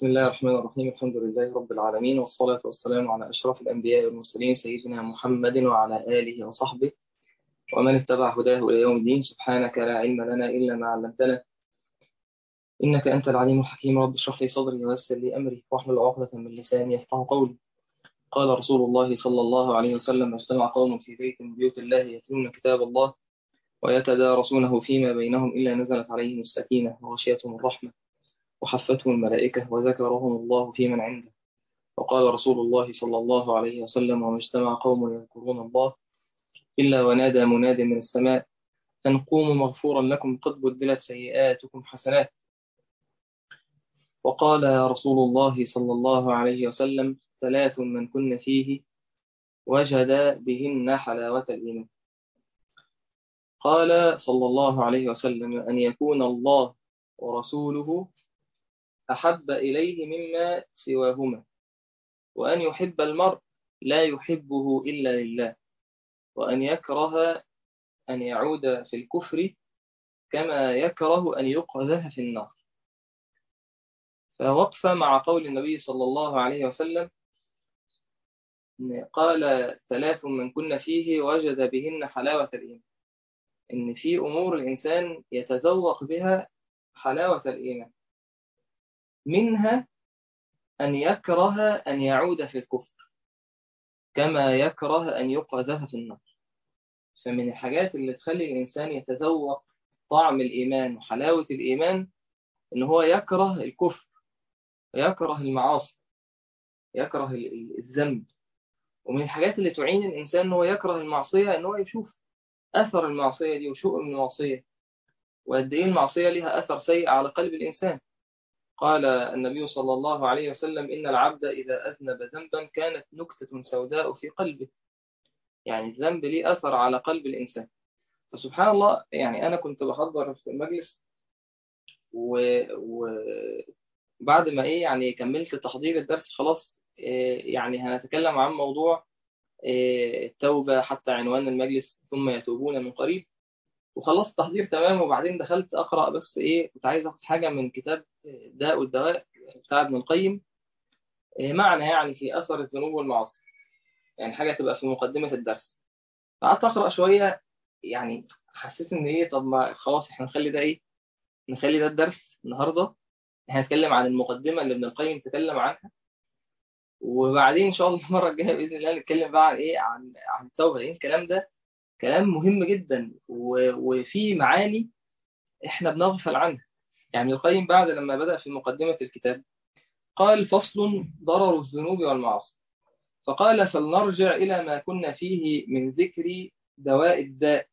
بسم الله الرحمن الرحيم. الحمد لله رب العالمين، والصلاة والسلام على أشرف الأنبياء والمرسلين سيدنا محمد وعلى آله وصحبه ومن اتبع هداه إلى يوم الدين. سبحانك لا علم لنا إلا ما علمتنا، إنك أنت العليم الحكيم. رب اشرح لي صدري ويسر لي أمري واحلل عقدة من لساني يفقهوا قولي. قال رسول الله صلى الله عليه وسلم: اجتمع قوم في بيت من بيوت الله يتلون كتاب الله ويتدارسونه فيما بينهم إلا نزلت عليهم السكينة وغشيتهم الرحمة وحفتهم الملائكة وذكرهم الله في من عنده. وقال رسول الله صلى الله عليه وسلم: وما اجتمع قوم يذكرون الله إلا ونادى مناد من السماء أن قوموا مغفورا لكم قد بدلت سيئاتكم حسنات. وقال رسول الله صلى الله عليه وسلم: ثلاث من كن فيه وجد بهن حلاوة الإيمان. قال صلى الله عليه وسلم: أن يكون الله ورسوله أحب إليه مما سواهما، وأن يحب المرء لا يحبه إلا لله، وأن يكره أن يعود في الكفر كما يكره أن يقذف في النار. فوقف مع قول النبي صلى الله عليه وسلم قال: ثلاث من كن فيه وجد بهن حلاوة الإيمان. إن في أمور الإنسان يتذوق بها حلاوة الإيمان، منها أن يكره أن يعود في الكفر كما يكره أن يقذف في النار. فمن الحاجات اللي تخلي الإنسان يتذوق طعم الإيمان وحلاوة الإيمان إن هو يكره الكفر ويكره المعاصي، يكره الذنب. ومن الحاجات اللي تعين الإنسان إن هو يكره المعصية إن هو يشوف أثر المعصية دي وشؤم المعصية، وقد إيه المعصية لها أثر سيء على قلب الإنسان. قال النبي صلى الله عليه وسلم: إن العبد إذا أذنب ذنبا كانت نكتة سوداء في قلبه. يعني الذنب ليه أثر على قلب الإنسان. فسبحان الله، يعني أنا كنت بحضر في المجلس وبعد ما يعني كملت تحضير الدرس خلاص، يعني هنتكلم عن موضوع التوبة حتى عنوان المجلس ثم يتوبون من قريب. وخلصت تحضير تمام، وبعدين دخلت أقرأ، بس كنت عايز أخد حاجة من كتاب داء والدواء بتاع ابن القيم، معنى يعني في أثر الذنوب والمعاصي، يعني حاجة تبقى في مقدمة الدرس. فقعدت أقرأ شوية، يعني حسيت إن طب ما خلاص إحنا نخلي ده نخلي ده الدرس النهاردة. إحنا هنتكلم عن المقدمة اللي ابن القيم تكلم عنها، وبعدين إن شاء الله المرة الجاية بإذن الله نتكلم بقى عن عن التوبة، لأن الكلام ده كلام مهم جدا وفي معاني احنا بنغفل عنها. يعني ابن القيم بعد لما بدأ في مقدمة الكتاب قال: فصل: ضرر الذنوب والمعاصي. فقال: فلنرجع إلى ما كنا فيه من ذكر دواء الداء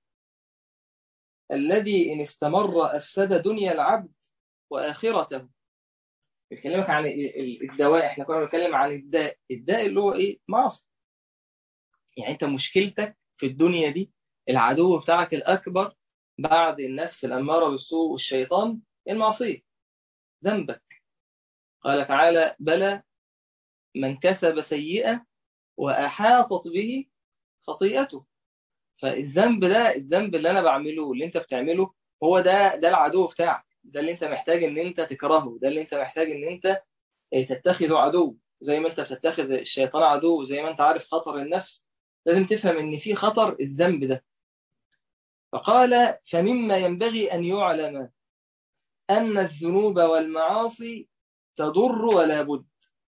الذي إن استمر أفسد دنيا العبد وآخرته. بيكلمك عن الدواء. احنا كنا بنتكلم عن الداء اللي هو معصية. يعني انت مشكلتك في الدنيا دي، العدو بتاعك الأكبر بعد النفس الأمارة بالسوء والشيطان المعصية، ذنبك. قال تعالى: بلى من كسب سيئة وأحاطت به خطيئته. فالذنب ده، الذنب اللي أنا بعمله اللي أنت بتعمله، هو ده العدو بتاعك. ده اللي أنت محتاج إن أنت تكرهه، ده اللي أنت محتاج إن أنت تتخذه عدو. زي ما أنت بتتخذ الشيطان عدو، زي ما أنت عارف خطر النفس، لازم تفهم إن في خطر الذنب ده. فقال: فمما ينبغي أن يعلم أن الذنوب والمعاصي تضر ولا بد.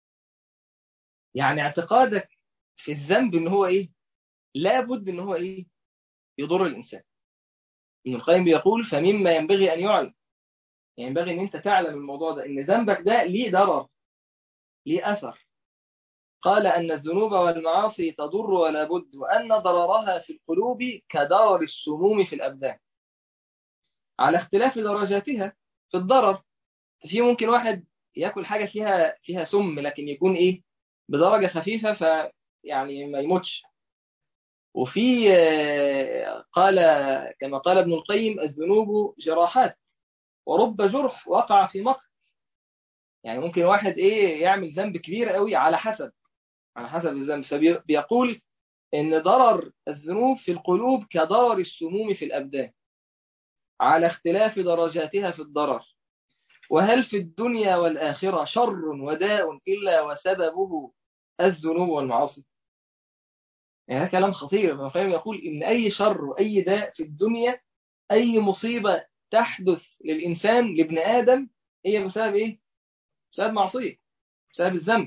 يعني اعتقادك في الذنب إن هو لا بد إن هو يضر الإنسان. ابن القيم بيقول: فمما ينبغي أن يعلم، يعني ينبغي إن أنت تعلم الموضوع ده، إن ذنبك ده ليه ضرر، ليه أثر. قال: أن الذنوب والمعاصي تضر ولا بد، وأن ضررها في القلوب كضرر السموم في الأبدان على اختلاف درجاتها في الضرر. في ممكن واحد ياكل حاجة فيها سم، لكن يكون بدرجة خفيفة، يعني ما يموتش. وفي قال كما قال ابن القيم: الذنوب جراحات ورب جرح وقع في مقت. يعني ممكن واحد يعمل ذنب كبير قوي على حسب الذنب. فبيقول ان ضرر الذنوب في القلوب كضرر السموم في الابدان على اختلاف درجاتها في الضرر. وهل في الدنيا والآخرة شر وداء إلا وسببه الذنوب والمعاصي؟ يعني هذا كلام خطير. ابن القيم يقول إن أي شر وأي داء في الدنيا، أي مصيبة تحدث للإنسان لابن آدم، هي بسبب إيه؟ بسبب معصية، بسبب الذنب.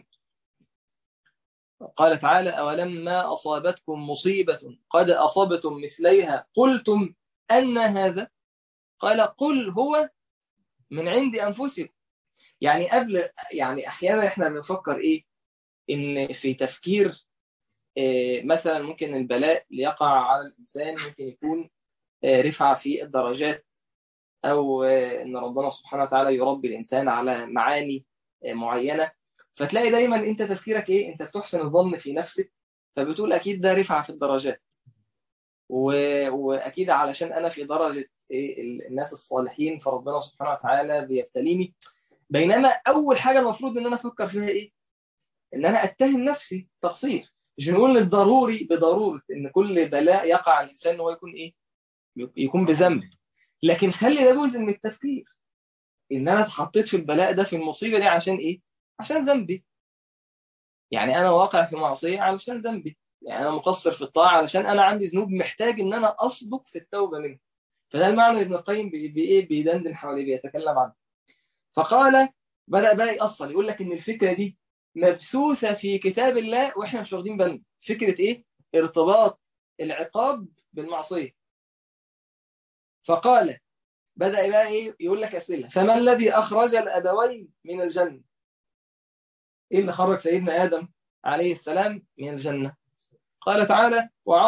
قال تعالى: أولما أصابتكم مصيبة قد أصبتم مثليها قلتم أن هذا؟ قال: قل هو من عند أنفسكم. يعني قبل، يعني أحيانا إحنا بنفكر إيه؟ إن في تفكير مثلا ممكن البلاء اللي يقع على الإنسان ممكن يكون رفعة في الدرجات، أو إن ربنا سبحانه وتعالى يربي الإنسان على معاني معينة. فتلاقي دايما أنت تفكيرك إيه؟ أنت بتحسن الظن في نفسك، فبتقول أكيد ده رفعة في الدرجات، وأكيد علشان أنا في درجة إيه الناس الصالحين فربنا سبحانه وتعالى بيبتليني. بينما أول حاجة المفروض إن أنا أفكر فيها إيه؟ إن أنا أتهم نفسي تقصير. مش بنقول للضروري بضرورة إن كل بلاء يقع على الإنسان هو يكون إيه؟ يكون بذنب، لكن خلي ده جزء من التفكير. ان انا اتحطيت في البلاء ده، في المصيبه دي، عشان ايه؟ عشان ذنبي. يعني انا واقع في معصيه علشان ذنبي، يعني انا مقصر في الطاعه علشان انا عندي ذنوب محتاج ان انا اصدق في التوبه منها. فده المعنى اللي ابن القيم ايه بيدندن حواليه، بيتكلم عنه. فقال، بدأ بقى يأصل يقول لك ان الفكره دي مبثوثه في كتاب الله واحنا مش واخدين بالنا. فكره ايه؟ ارتباط العقاب بالمعصيه. فقال، بدأ بقى ايه يقول لك اسئله: فما الذي اخرج الابوين من الجنه؟ ايه اللي خرج سيدنا ادم عليه السلام من الجنه؟ قال تعالى: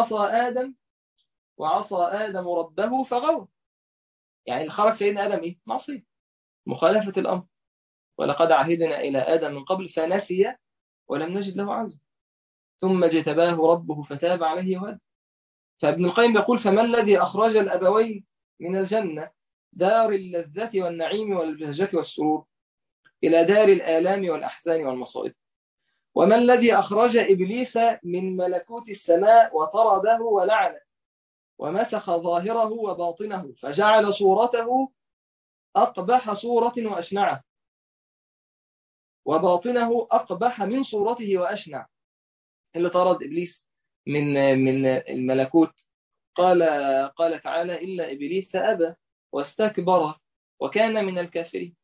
وعصى ادم ربه فغوى. يعني اللي خرج سيدنا ادم ايه؟ معصيه، مخالفه الامر. ولقد عهدنا الى ادم من قبل فنسي ولم نجد له عزما ثم اجتباه ربه فتاب عليه وهدى. فابن القيم يقول: فما الذي اخرج الابوين من الجنه، دار اللذه والنعيم والبهجه والسرور، الى دار الالام والاحزان والمصائب؟ وما الذي أخرج إبليس من ملكوت السماء وطرده ولعنه ومسخ ظاهره وباطنه فجعل صورته أقبح صورة وأشنعه، وباطنه أقبح من صورته وأشنع؟ اللي طرد إبليس من الملكوت. قال قال تعالى: إلا إبليس أبى واستكبر وكان من الكافرين.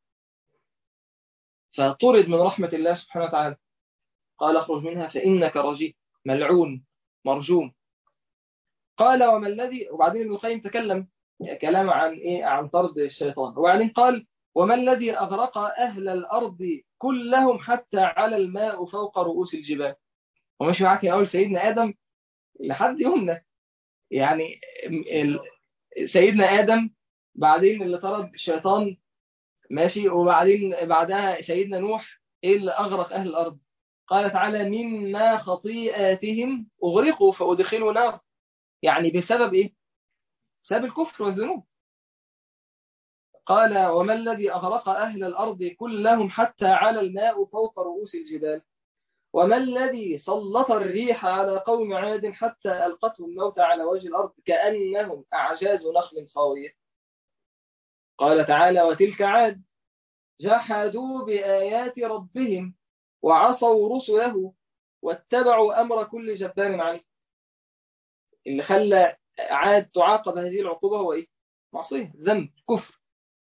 فطرد من رحمة الله سبحانه وتعالى. قال: اخرج منها فإنك رجيم ملعون مرجوم. قال: وما الذي، وبعدين ابن القيم تكلم كلام عن ايه؟ عن طرد الشيطان. وبعدين قال: وما الذي اغرق اهل الارض كلهم حتى على الماء فوق رؤوس الجبال؟ وماشي معاك من اول سيدنا ادم لحد يومنا. يعني ال- سيدنا ادم، بعدين اللي طرد الشيطان، ماشي، وبعدين بعدها سيدنا نوح. ايه اللي اغرق اهل الارض؟ قال تعالى: مما خطيئاتهم اغرقوا فادخلوا نار. يعني بسبب ايه؟ بسبب الكفر والذنوب. قال: وما الذي أغرق أهل الأرض كلهم حتى على الماء فوق رؤوس الجبال؟ وما الذي سلط الريح على قوم عاد حتى ألقتهم الموت على وجه الأرض كأنهم أعجاز نخل خاوية؟ قال تعالى: وتلك عاد جحدوا بآيات ربهم وعصوا رسله واتبعوا أمر كل جبار عنيد. اللي خلى عاد تعاقب هذه العقوبة هو إيه؟ معصية، ذنب، كفر.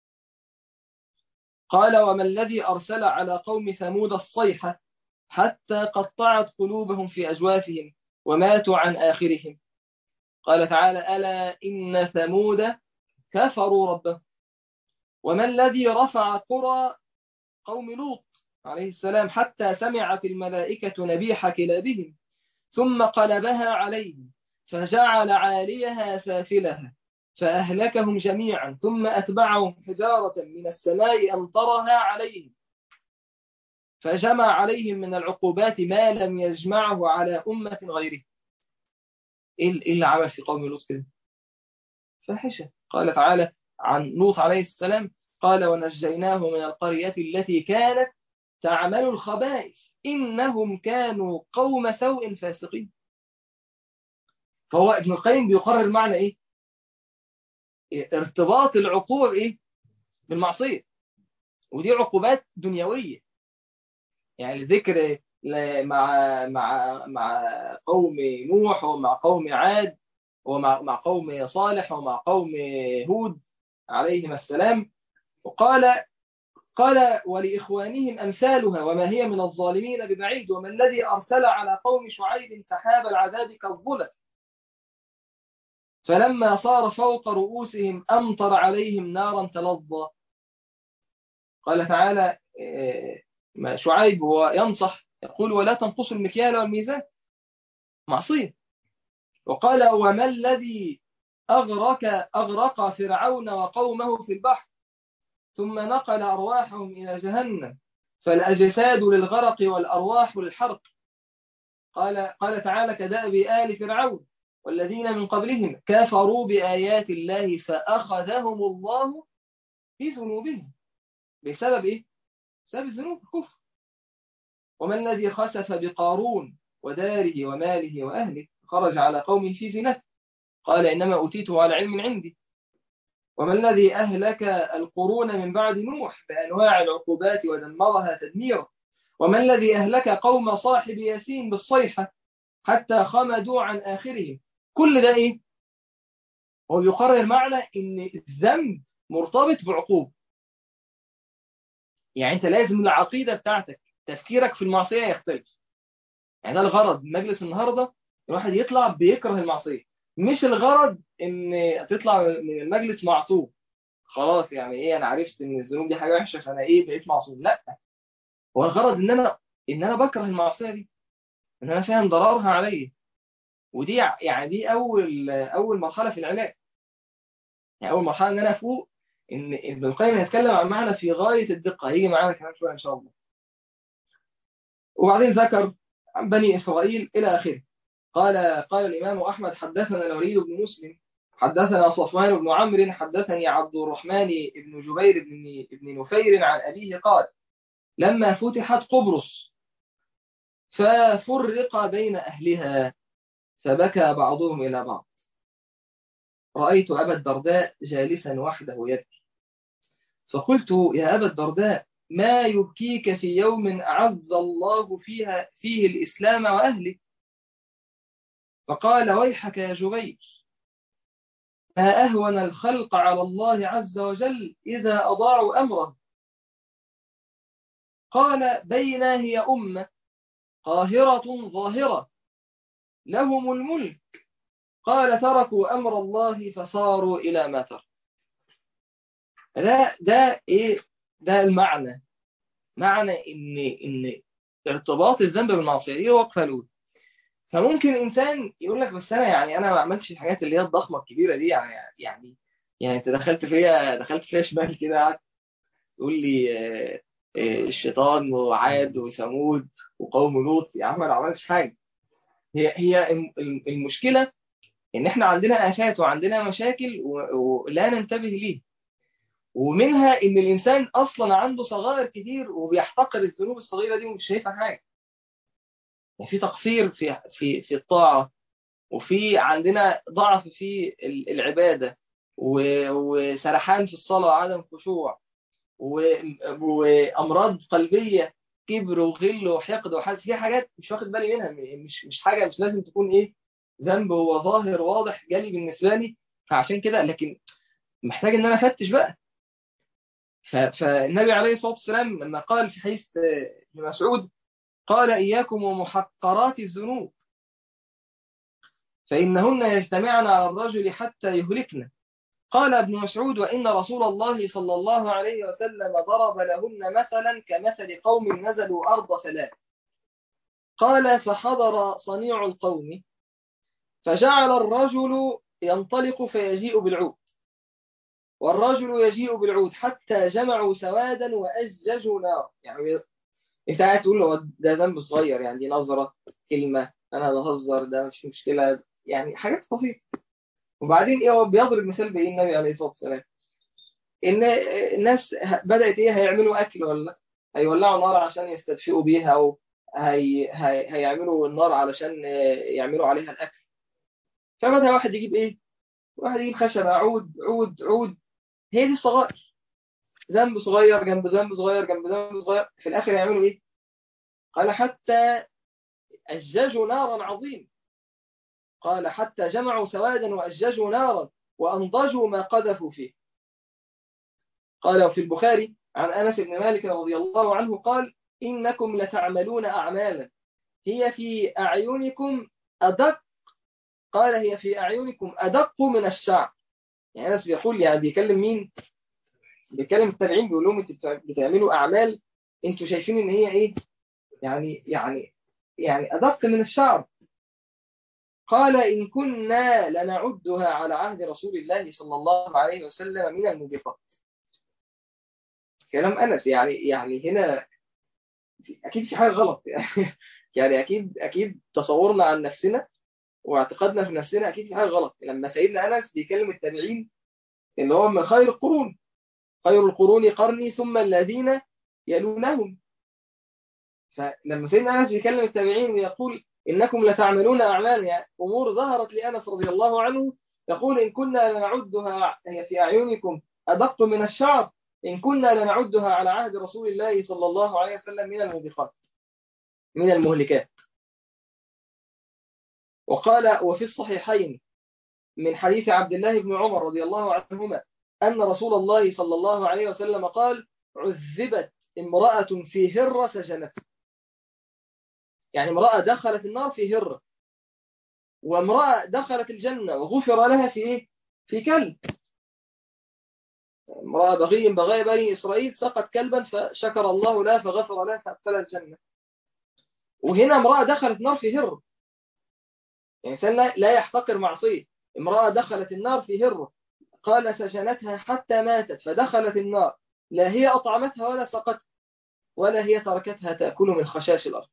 قال: وما الذي أرسل على قوم ثمود الصيحة حتى قطعت قلوبهم في أجوافهم وماتوا عن آخرهم؟ قال تعالى: ألا إن ثمود كفروا ربهم. وما الذي رفع قرى قوم لوط عليه السلام حتى سمعت الملائكة نبيح كلابهم ثم قلبها عليهم فجعل عاليها سافلها فأهلكهم جميعا ثم أتبعهم حجارة من السماء أمطرها عليهم فجمع عليهم من العقوبات ما لم يجمعه على أمة غيره؟ إيه اللي عمل في قوم لوط كده؟ فاحشة. قال تعالى عن لوط عليه السلام: قال: ونجيناه من القرية التي كانت تعمل الخبائث إنهم كانوا قوم سوء فاسقين. فهو ابن القيم بيقرر معنى إيه؟ ارتباط العقوبة بإيه؟ بالمعصية. ودي عقوبات دنيوية. يعني الذكر مع قوم نوح، ومع قوم عاد، ومع قوم صالح، ومع قوم هود عليهم السلام. قال ولإخوانهم أمثالها وما هي من الظالمين ببعيد، وما الذي أرسل على قوم شعيب سحاب العذاب كالظلل فلما صار فوق رؤوسهم أمطر عليهم نارا تلظى. قال تعالى شعيب هو ينصح يقول ولا تنقصوا المكيال والميزان، معصية. وقال وما الذي أغرق فرعون وقومه في البحر ثم نقل أرواحهم إلى جهنم فالأجساد للغرق والأرواح للحرق. قال تعالى كدأب آل فرعون والذين من قبلهم كفروا بآيات الله فأخذهم الله بذنوبهم. بسبب إيه؟ بسبب الذنوب، الكفر. وما الذي خسف بقارون وداره وماله وأهله خرج على قومه في زينته قال إنما أوتيته على علم عندي. وما الذي أهلك القرون من بعد نوح بأنواع العقوبات ودمرها تدميرا. وما الذي أهلك قوم صاحب ياسين بالصيحة حتى خمدوا عن آخرهم. كل ده إيه؟ هو بيقرر معنى إن الذنب مرتبط بعقوبة. يعني أنت لازم العقيدة بتاعتك تفكيرك في المعصية يختلف. يعني ده الغرض من مجلس النهاردة، الواحد يطلع بيكره المعصية. مش الغرض إن تطلع من المجلس معصوم خلاص، يعني إيه أنا عرفت إن الذنوب دي حاجة وحشة فأنا إيه بقيت معصوم. لا، هو الغرض إن أنا بكره المعصية دي، إن أنا فاهم ضررها عليا. ودي يعني دي أول مرحلة في العلاج. يعني أول مرحلة إن أنا أفوق إن ابن القيم هيتكلم عن معنى في غاية الدقة، هيجي معانا كمان شوية إن شاء الله. وبعدين ذكر عن بني إسرائيل إلى آخره. قال الإمام أحمد حدثنا الوليد بن مسلم حدثنا صفوان بن عمرو حدثني عبد الرحمن بن جبير بن نفير عن أبيه قال لما فتحت قبرص ففرق بين أهلها فبكى بعضهم إلى بعض. رأيت أبا الدرداء جالسا وحده يبكي فقلت يا أبا الدرداء ما يبكيك في يوم أعز الله فيه الإسلام وأهله. فقال ويحك يا جبير ما أهون الخلق على الله عز وجل إذا أضاعوا أمره. قال بينا هي أمة قاهرة ظاهرة لهم الملك. قال تركوا أمر الله فصاروا إلى ما ترك. ده إيه؟ ده المعنى، معنى إن ارتباط الذنب بالمعصية دي وقفة الأولى. فممكن إنسان يقول لك بس أنا ما عملتش الحاجات اللي هي الضخمة الكبيرة دي، يعني أنت دخلت فيها شمال كده تقول لي الشيطان وعاد وثمود وقوم لوط. يا عم أنا ما عملتش حاجة. هي المشكلة إن إحنا عندنا آفات وعندنا مشاكل ولا ننتبه ليه. ومنها إن الإنسان أصلا عنده صغائر كتير وبيحتقر الذنوب الصغيرة دي ومش شايفها حاجة. يعني في تقصير في الطاعة، وفي عندنا ضعف في العبادة، وسرحان في الصلاة وعدم خشوع، وأمراض قلبية، كبر وغل وحقد وحسد. في حاجات مش واخد بالي منها، مش حاجة مش لازم تكون إيه ذنب هو ظاهر واضح جالي بالنسبة لي. فعشان كده لكن محتاج إن أنا أفتش بقى. فالنبي عليه الصلاة والسلام لما قال في حديث ابن مسعود قال إياكم ومحقرات الذنوب فإنهن يجتمعن على الرجل حتى يهلكن. قال ابن مسعود وإن رسول الله صلى الله عليه وسلم ضرب لهن مثلا كمثل قوم نزلوا أرض فلاة. قال فحضر صنيع القوم فجعل الرجل ينطلق فيجيء بالعود والرجل يجيء بالعود حتى جمعوا سوادا وأججوا نار. يعني انت قاعد تقول له ده ذنب صغير، يعني دي نظرة كلمة أنا بهزر ده مش مشكلة، يعني حاجات بسيطة. وبعدين ايه هو بيضرب مثال بايه النبي عليه الصلاه والسلام؟ ان الناس بدات ايه هيعملوا اكل ولا هيولعوا نار عشان يستدفئوا بيها، او هيعملوا النار علشان يعملوا عليها الاكل. فبدا واحد يجيب ايه؟ واحد يجيب خشبه، عود عود عود. هي دي الصغائر. ذنب صغير جنب ذنب صغير جنب ذنب صغير، في الآخر يعملوا إيه؟ قال حتى أججوا نارا عظيم، قال حتى جمعوا سوادا وأججوا نارا وأنضجوا ما قذفوا فيه. قال وفي البخاري عن أنس بن مالك رضي الله عنه قال إنكم لتعملون أعمالا هي في أعينكم أدق، قال هي في أعينكم أدق من الشعر. يعني أنس بيقول، يعني بيكلم مين؟ بيكلم التابعين، بيقول لهم انتوا بتعملوا أعمال انتوا شايفين إن هي إيه؟ يعني أدق من الشعر. قال إن كنا لنعدها على عهد رسول الله صلى الله عليه وسلم من الموبقات. كلام أنس، يعني هنا أكيد في حاجة غلط يعني. يعني أكيد تصورنا عن نفسنا واعتقادنا في نفسنا أكيد في حاجة غلط لما سيدنا أنس بيكلم التابعين إن هو من خير القرون، خير القرون قرني ثم الذين يلونهم. فلما سيدنا أنس بيكلم التابعين ويقول إنكم لتعملون أعمال، يعني أمور ظهرت لأنس رضي الله عنه، يقول إن كنا لنعدها هي في أعينكم أدق من الشعر، إن كنا لنعدها على عهد رسول الله صلى الله عليه وسلم من الموبقات، من المهلكات. وقال وفي الصحيحين من حديث عبد الله بن عمر رضي الله عنهما أن رسول الله صلى الله عليه وسلم قال عذبت امرأة في هرة سجنتها. يعني امرأة دخلت النار في هرة، وامرأة دخلت الجنة وغفر لها في إيه؟ في كلب. امرأة بغي بني إسرائيل سقط كلبا فشكر الله لها فغفر لها فأدخل الجنة. وهنا امرأة دخلت نار في هرة، يعني إنسان لا يحتقر معصية. امرأة دخلت النار في هرة، قال سجنتها حتى ماتت فدخلت النار، لا هي أطعمتها ولا سقتها ولا هي تركتها تأكل من خشاش الأرض.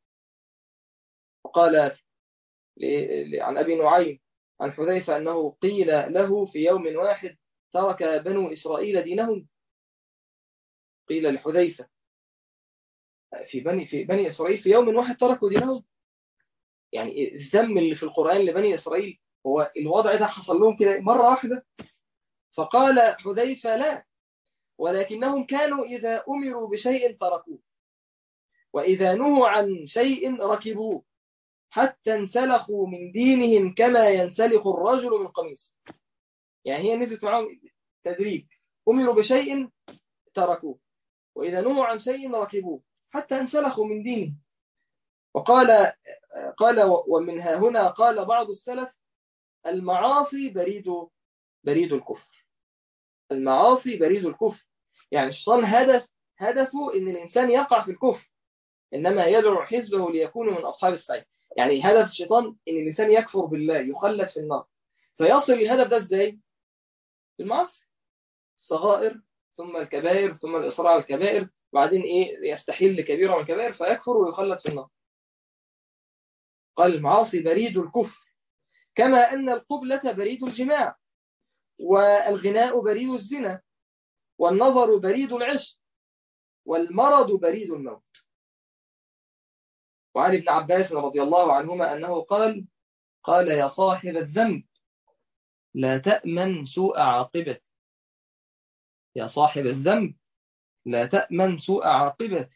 وقال عن أبي نعيم عن حذيفة أنه قيل له في يوم واحد ترك بنو إسرائيل دينهم. قيل لحذيفة في بني إسرائيل في يوم واحد تركوا دينهم. يعني الذم اللي في القرآن لبني إسرائيل هو الوضع ده حصل لهم كده مرة واحدة. فقال حذيفة لا، ولكنهم كانوا إذا أمروا بشيء تركوه، وإذا نهوا عن شيء ركبوه، حتى انسلخوا من دينهم كما ينسلخ الرجل من قميص. يعني هي نزلت معهم تدريج، أمروا بشيء تركوه، وإذا نهوا عن شيء ركبوه حتى انسلخوا من دينه. قال ومنها هنا قال بعض السلف المعاصي بريد الكفر. المعاصي بريد الكفر، يعني الشيطان هدفه إن الإنسان يقع في الكفر، إنما يدعو حزبه ليكونوا من أصحاب السعير. يعني هدف الشيطان إن الإنسان يكفر بالله يخلد في النار. فيصل الهدف ده إزاي؟ المعاصي، الصغائر ثم الكبائر ثم الإصرار على الكبائر، وبعدين إيه يستحيل لكبيرة من الكبائر فيكفر ويخلد في النار. قال المعاصي بريد الكفر، كما أن القبلة بريد الجماع، والغناء بريد الزنا، والنظر بريد العشق، والمرض بريد الموت. وعن ابن عباس رضي الله عنهما أنه قال يا صاحب الذنب لا تأمن سوء عاقبة. يا صاحب الذنب لا تأمن سوء عاقبة.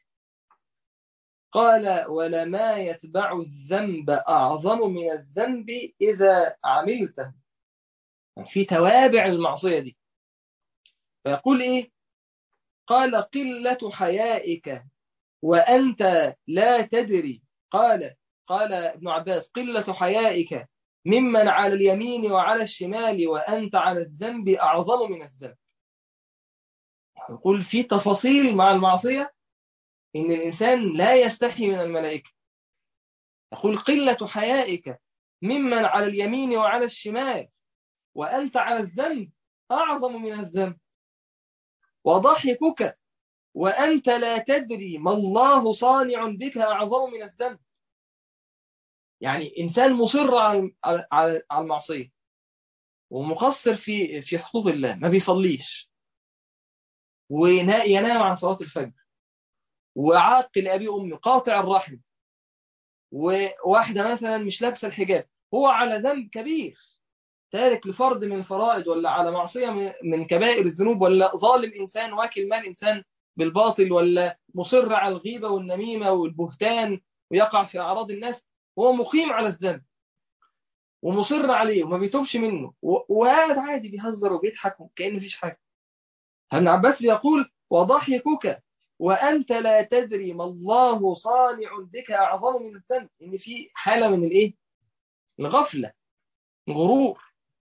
قال ولما يتبع الذنب أعظم من الذنب إذا عملته. يعني في توابع المعصية دي. فيقول إيه؟ قال قلة حيائك وأنت لا تدري. قال ابن عباس قلة حيائك ممن على اليمين وعلى الشمال وأنت على الذنب أعظم من الذنب. يقول في تفاصيل مع المعصية إن الإنسان لا يستحي من الملائكة. يقول قلة حيائك ممن على اليمين وعلى الشمال وأنت على الذنب أعظم من الذنب. وضحكك وأنت لا تدري ما الله صانع بك أعظم من الذنب. يعني إنسان مصر على المعصية ومقصر في حقوق الله، ما بيصليش وينام عن صلاة الفجر، وعاق لأبي أمي، قاطع الرحم، وواحدة مثلا مش لابسة الحجاب، هو على ذنب كبير تارك لفرض من الفرائض، ولا على معصية من كبائر الذنوب، ولا ظالم إنسان واكل مال إنسان بالباطل، ولا مصر على الغيبة والنميمة والبهتان ويقع في أعراض الناس، هو مقيم على الذنب ومصر عليه وما بيتوبش منه وقاعد عادي بيهزر وبيضحك كأن مفيش حاجة. ابن عباس بيقول: وضحكك وأنت لا تدري ما الله صانع بك أعظم من الذنب. إن في حالة من الإيه؟ الغفلة، غرور.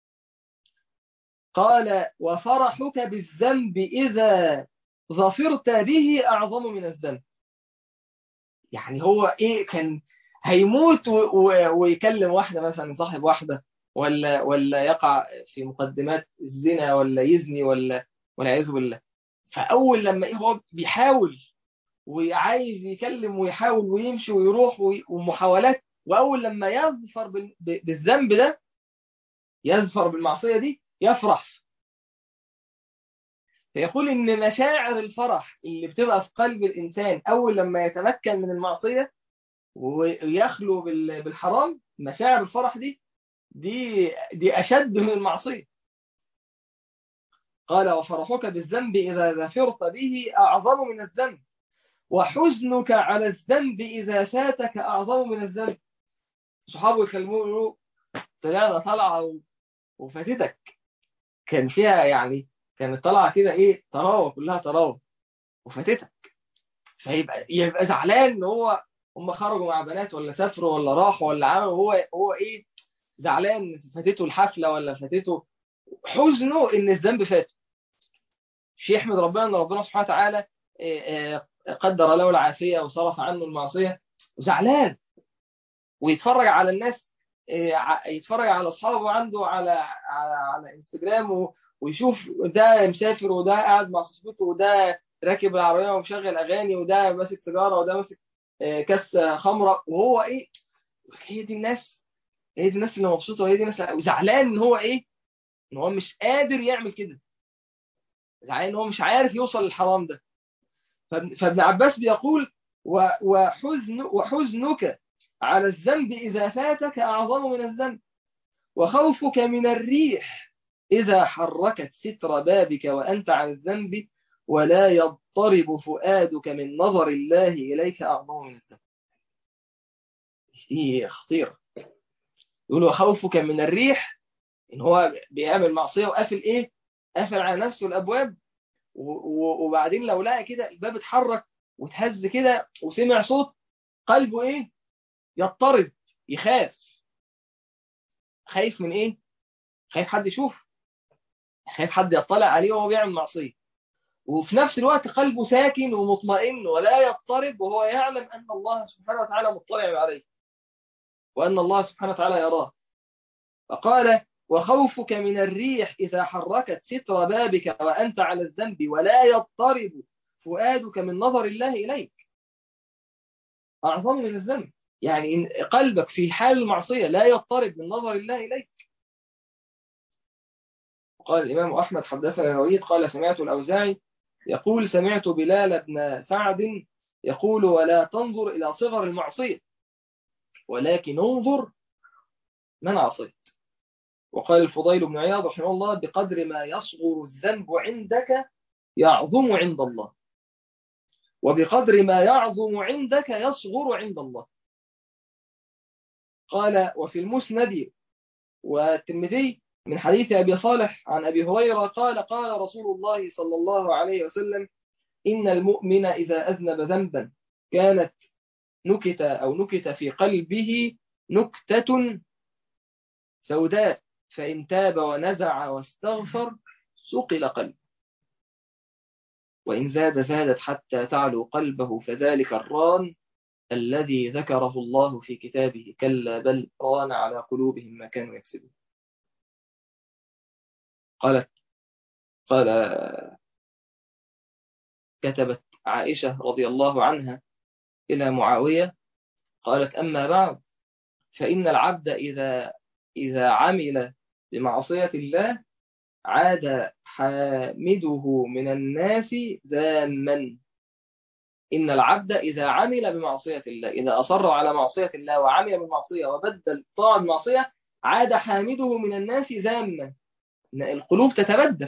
قال: وفرحك بالذنب إذا ظفرت به أعظم من الذنب. يعني هو إيه، كان هيموت ويكلم واحدة مثلا، يصاحب واحدة، ولا يقع في مقدمات الزنا، ولا يزني، ولا والعياذ بالله. فأول لما إيه هو بيحاول وعايز يكلم ويحاول ويمشي ويروح ومحاولات، وأول لما يظفر بالذنب ده، يظفر بالمعصية دي، يفرح. فيقول إن مشاعر الفرح اللي بتبقى في قلب الإنسان أول لما يتمكن من المعصية ويخلو بالحرام، مشاعر الفرح دي أشد من المعصية. قال: وفرحك بالذنب إذا ظفرت به أعظم من الذنب، وحزنك على الذنب إذا فاتك أعظم من الذنب. صحابه يكلموه: طلعنا طلعة وفاتتك. كان فيها يعني، كانت طلعة كده إيه، طراوة، كلها طراوة، وفاتتك. يبقى زعلان ان هم خرجوا مع بنات، ولا سافروا، ولا راحوا، ولا عملوا، هو ايه، زعلان فاتته الحفله، ولا فاتته، حزنه ان الذنب فاته. مش يحمد ربنا ان ربنا سبحانه وتعالى قدر له العافيه وصرف عنه المعصيه، وزعلان. ويتفرج على الناس، يتفرج على اصحابه عنده على انستجرام ويشوف ده مسافر، وده قاعد مع صاحبته، وده راكب العربيه ومشغل اغاني، وده ماسك سيجاره، وده ماسك كاس خمره، وهو ايه، هي دي الناس اللي مبسوطه، وهي دي الناس وزعلان ان هو ايه، ان هو مش قادر يعمل كده، زعلان ان هو مش عارف يوصل للحرام ده. فابن عباس بيقول: وحزنك على الذنب إذا فاتك أعظم من الذنب، وخوفك من الريح إذا حركت ستر بابك وأنت عن الذنب ولا يضطرب فؤادك من نظر الله إليك أعظم من الذنب. دي خطيرة. يقول: وخوفك من الريح، إن هو بيعمل معصية وقافل إيه، قافل على نفسه الأبواب، وبعدين لو لقى كده الباب اتحرك وتهز كده وسمع صوت، قلبه إيه، يضطرب، يخاف. خايف من إيه؟ خايف حد يشوف، خايف حد يطلع عليه وهو بيعمل معصية. وفي نفس الوقت قلبه ساكن ومطمئن ولا يضطرب، وهو يعلم أن الله سبحانه وتعالى مطلع عليه، وأن الله سبحانه وتعالى يراه. فقال: وخوفك من الريح إذا حركت ستر بابك وأنت على الذنب ولا يضطرب فؤادك من نظر الله إليك أعظم من الذنب. يعني إن قلبك في حال المعصية لا يضطرب من نظر الله إليك. قال الإمام أحمد: حدثنا الوليد قال: سمعت الأوزاعي يقول: سمعت بلال بن سعد يقول: ولا تنظر إلى صغر المعصية، ولكن انظر من عصيت. وقال الفضيل بن عياض رحمه الله: بقدر ما يصغر الذنب عندك يعظم عند الله، وبقدر ما يعظم عندك يصغر عند الله. قال: وفي المسند والترمذي من حديث أبي صالح عن أبي هريرة قال: قال رسول الله صلى الله عليه وسلم: إن المؤمن إذا أذنب ذنبا كانت نكت في قلبه نكتة سوداء، فإن تاب ونزع واستغفر سقل قلبه، وإن زادت حتى تعلو قلبه، فذلك الران الذي ذكره الله في كتابه، كلا بل ران على قلوبهم ما كانوا يكسبون. قالت قال كتبت عائشة رضي الله عنها إلى معاوية، قالت: أما بعد، فإن العبد إذا عمل بمعصية الله عاد حامده من الناس ذاما. إن العبد إذا عمل بمعصية الله، إذا أصر على معصية الله وعمل بالمعصية وبدل طاعة المعصية، عاد حامده من الناس ذاما، القلوب تتبدل.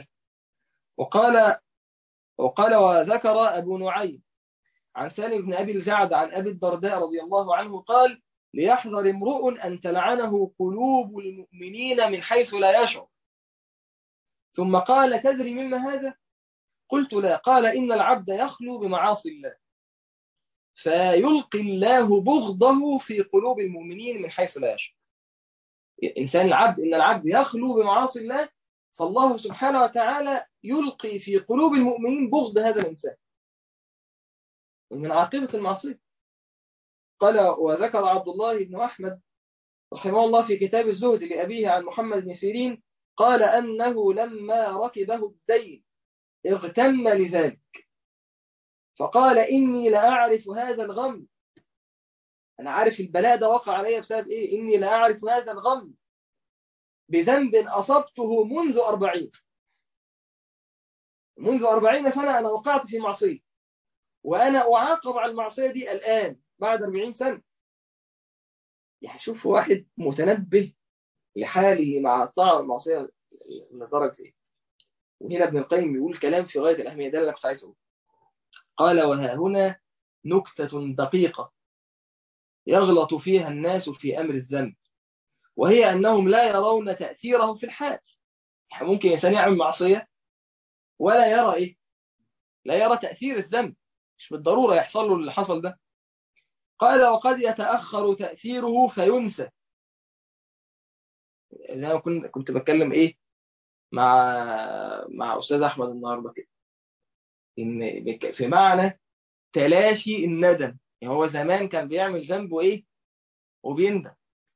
وقال وذكر أبو نعيم عن سالم بن أبي الجعد عن أبي الدرداء رضي الله عنه قال: ليحذر امرؤ أن تلعنه قلوب المؤمنين من حيث لا يشعر. ثم قال: تدري مما هذا؟ قلت: لا. قال: إن العبد يخلو بمعاصي الله فيلقي الله بغضه في قلوب المؤمنين من حيث لا يشعر. إن العبد يخلو بمعاصي الله، فالله سبحانه وتعالى يلقي في قلوب المؤمنين بغض هذا الإنسان من عاقبة المعصية. قال وذكر عبد الله بن أحمد رحمه الله في كتاب الزهد لأبيه عن محمد بن سيرين قال أنه لما ركبه الدين اغتم لذلك فقال: إني لأعرف هذا الغم، أنا عارف البلاء ده وقع علي بسبب إيه، إني لأعرف هذا الغم بذنب أصبته منذ 40 سنة أنا وقعت في معصية، وأنا أعاقب على المعصية دي الآن بعد 40 سنة. يعني شوف واحد متنبه لحاله مع الطاعة والمعصية لدرجة إيه. وهنا ابن القيم بيقول كلام في غاية الأهمية، ده اللي أنا كنت عايز أقوله. قال: وها هنا نكتة دقيقة يغلط فيها الناس في أمر الذنب، وهي أنهم لا يرون تأثيره في الحال. يعني ممكن إنسان يعمل معصية ولا يرى إيه، لا يرى تأثير الذنب، مش بالضرورة يحصل له اللي حصل ده. قال: وقد يتأخر تأثيره فينسى. زي ما كنت بتكلم إيه مع أستاذ أحمد النهاردة كده، إن في معنى تلاشي الندم. يعني هو زمان كان بيعمل ذنب وإيه وبيندم،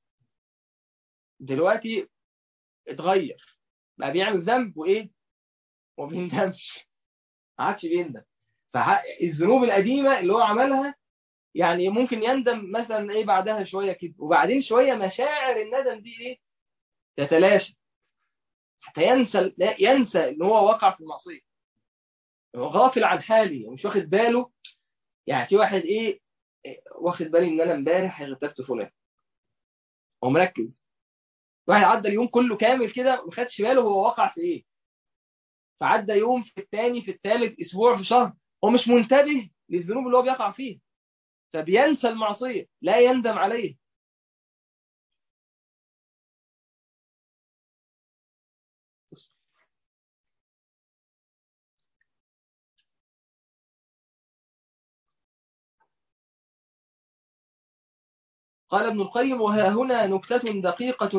دلوقتي اتغير بقى بيعمل ذنب وإيه وما بيندمش، ما عادش بيندم. فالذنوب القديمة اللي هو عملها يعني ممكن يندم مثلا ايه بعدها شوية كده، وبعدين شوية مشاعر الندم دي ايه تتلاشى، حتى ينسى ان هو وقع في المعصية، هو غافل عن حالي ومش واخد باله. يعني في واحد ايه واخد بالي ان انا امبارح اغتبت فلان ومركز، واحد عدى اليوم كله كامل كده وما خدش باله هو وقع في ايه، فعدى يوم في الثاني في الثالث اسبوع في شهر هو مش منتبه للذنوب اللي هو بيقع فيها، فبينسى المعصية لا يندم عليه. قال ابن القيم: وها هنا نكتة دقيقة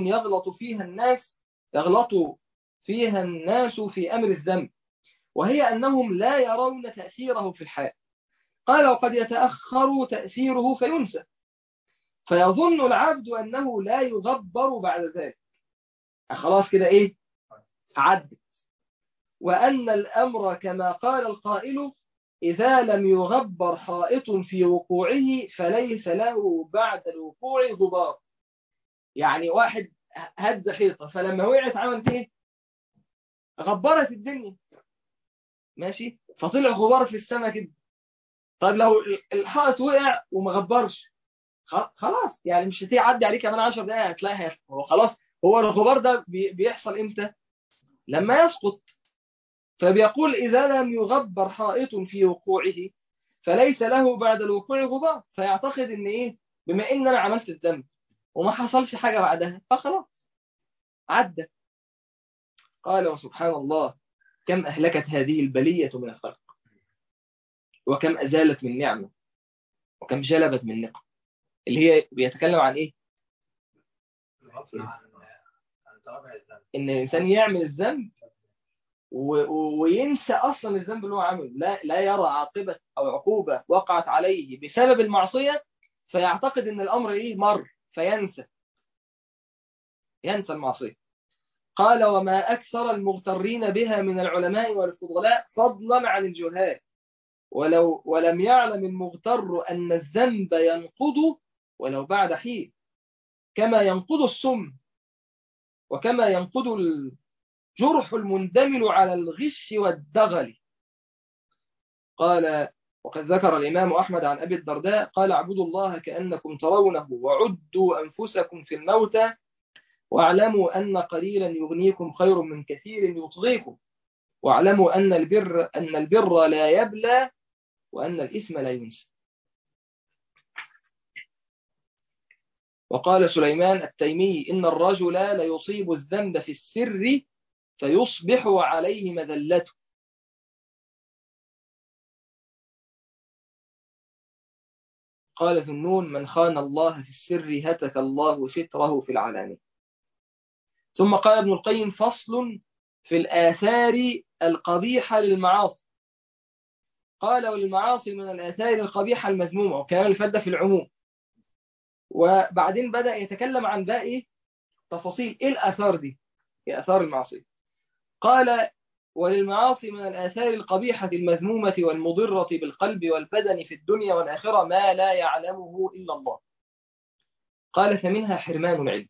يغلط فيها الناس في أمر الذنب، وهي أنهم لا يرون تأثيره في الحال. قال: وقد يتأخر تأثيره فينسى، فيظن العبد أنه لا يغبر بعد ذلك، خلاص كده إيه عد، وأن الأمر كما قال القائل: إذا لم يغبر حائط في وقوعه فليس له بعد الوقوع غبار. يعني واحد هد حيطة فلما وقعت عملت إيه؟ غبرت الدنيا، ماشي، فطلع غبار في السماء كده. طيب لو الحائط وقع وما غبرش خلاص، يعني مش هتعدي عليه كمان 10 دقائق هتلاقيها هو خلاص. هو الغبار ده بيحصل إمتى؟ لما يسقط. فبيقول: إذا لم يغبر حائط في وقوعه فليس له بعد الوقوع غبار، فيعتقد إن إيه، بما إن أنا عملت الذنب وما حصلش حاجة بعدها فخلاص عدى. قال: وسبحان الله، كم أهلكت هذه البلية من الخلق، وكم أزالت من نعمة، وكم جلبت من نقم. اللي هي بيتكلم عن إيه؟ إن الإنسان يعمل الذنب وينسى أصلا الذنب اللي هو عمله، لا يرى عاقبة أو عقوبة وقعت عليه بسبب المعصية، فيعتقد إن الأمر إيه مر ينسى المعصية. قال: وما أكثر المغترين بها من العلماء والفضلاء فضلا عن الجهال، ولم يعلم المغتر أن الذنب ينقض ولو بعد حين، كما ينقض السم، وكما ينقض الجرح المندمل على الغش والدغل. قال: وقد ذكر الإمام أحمد عن أبي الدرداء قال: اعبدوا الله كأنكم ترونه، وعدوا أنفسكم في الموتى واعلموا أن قليلا يغنيكم خير من كثير يطغيكم، واعلموا أن البر لا يبلى، وأن الإثم لا ينسى. وقال سليمان التيمي إن الرجل ليصيب الذنب في السر فيصبح عليه مذلته. قال ذنون من خان الله في السر هتك الله ستره في العلانية. ثم قال ابن القيم فصل في الآثار القبيحة للمعاصي. قال والمعاصي من الآثار القبيحة المذمومة، والكلام اللي فات ده في العموم. وبعدين بدأ يتكلم عن باقي تفاصيل إيه الآثار دي، إيه آثار المعصية. قال وللمعاصي من الآثار القبيحة المذمومة والمضرة بالقلب والبدن في الدنيا والآخرة ما لا يعلمه إلا الله. قال فمنها حرمان العلم.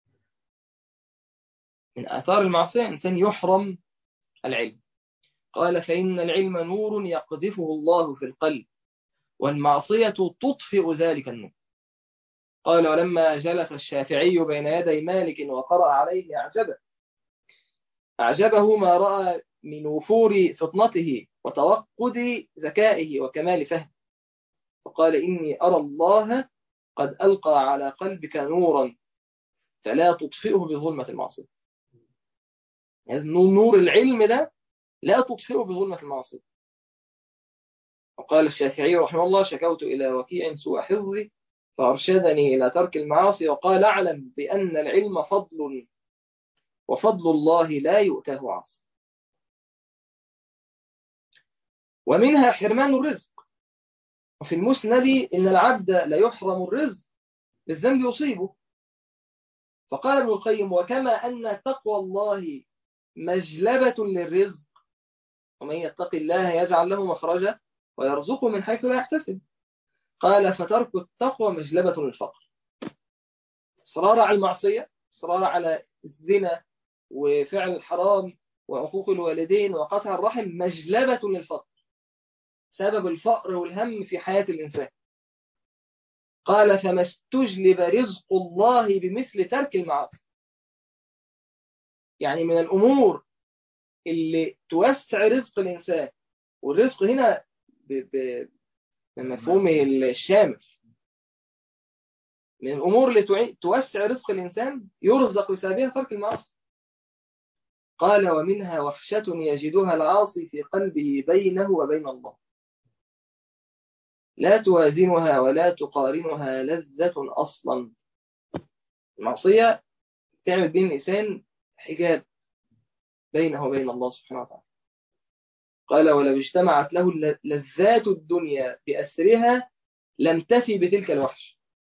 من آثار المعصية إنسان يحرم العلم. قال فإن العلم نور يقذفه الله في القلب، والمعصية تطفئ ذلك النور. قال ولما جلس الشافعي بين يدي مالك وقرأ عليه أعجبه ما رأى من وفور فطنته وتوقد ذكائه وكمال فهمه، فقال إني أرى الله قد ألقى على قلبك نورا فلا تطفئه بظلمة المعصية. يعني نور العلم ده لا تطفئه بظلمة المعصية. وقال الشافعي رحمه الله شكوت إلى وكيع سوء حفظي فأرشدني إلى ترك المعاصي، وقال أعلم بأن العلم فضل، وفضل الله لا يؤتاه عاصي. ومنها حرمان الرزق. وفي المسند إن العبد ليحرم الرزق بالذنب يصيبه. فقال ابن القيم وكما أن تقوى الله مجلبة للرزق، ومن يتق الله يجعل له مخرجا ويرزقه من حيث لا يحتسب، قال فترك التقوى مجلبة للفقر. إصرار على المعصية، إصرار على الزنا وفعل الحرام وعقوق الوالدين وقطع الرحم مجلبة للفقر، سبب الفقر والهم في حياة الإنسان. قال فما استجلب رزق الله بمثل ترك المعاصي. يعني من الأمور اللي توسع رزق الإنسان، والرزق هنا بمفهومه الشامل، من الأمور اللي توسع رزق الإنسان يرزق بسببها ترك المعاصي. قال ومنها وحشة يجدها العاصي في قلبه بينه وبين الله، لا توازنها ولا تقارنها لذة أصلا. المعصية تعمل بين الإنسان حجاب بينه وبين الله سبحانه وتعالى. قال ولو اجتمعت له لذات الدنيا بأسرها لم تفي بتلك الوحش.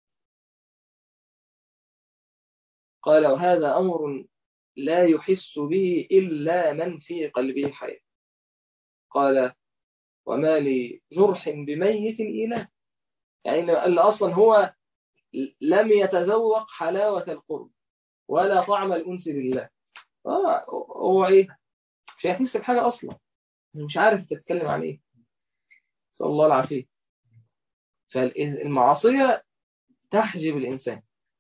قال وهذا أمر لا يحس به إلا من في قلبه حياة. قال وما لجرح بميت إله، يعني اللي أصلا هو لم يتذوق حلاوة القرب ولا طعم الأنس بالله، هو إيه، مش هيحس بحاجة أصلا، مش عارف أنت تتكلم عن إيه. صلى الله العافية. فالمعاصية تحجب الإنسان.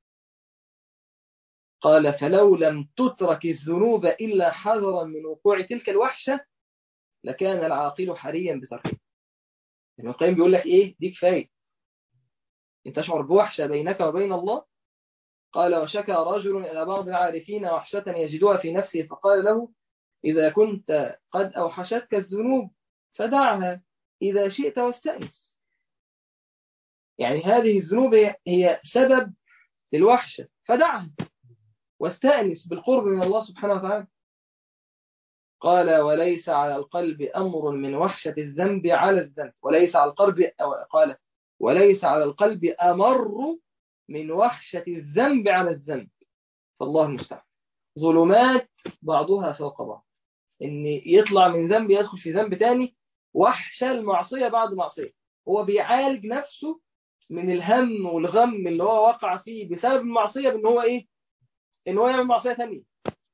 قال فلو لم تترك الذنوب إلا حذرا من وقوع تلك الوحشة لكان العاقل حريا بتركها. ابن القيم بيقول لك إيه دي كفاية، أن تشعر بوحشة بينك وبين الله. قال وشكى رجل إلى بعض العارفين وحشة يجدها في نفسه فقال له إذا كنت قد أوحشتك الذنوب فدعها إذا شئت واستأنس. يعني هذه الذنوب هي سبب للوحشة، فدعها واستأنس بالقرب من الله سبحانه وتعالى. قال وليس على القلب أمر من وحشة الذنب على الذنب، وليس على القلب قال وليس على القلب أمر من وحشة الذنب على الذنب، فالله المستعان. ظلمات بعضها فوق بعض، إن يطلع من ذنب يدخل في ذنب تاني، وحشة المعصية بعد معصية. هو بيعالج نفسه من الهم والغم اللي هو وقع فيه بسبب المعصية، بأن هو إيه؟ إن هو يعمل معصية تانية،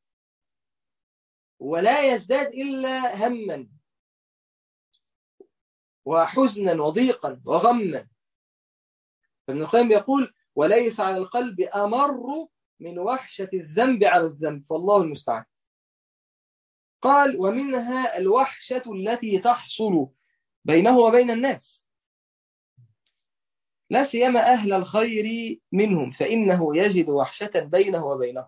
ولا يزداد إلا هما وحزنا وضيقا وغما. فابن القيم يقول وليس على القلب أمر من وحشة الذنب على الذنب، فالله المستعان. قال ومنها الوحشة التي تحصل بينه وبين الناس، لا سيما أهل الخير منهم، فإنه يجد وحشة بينه وبينهم،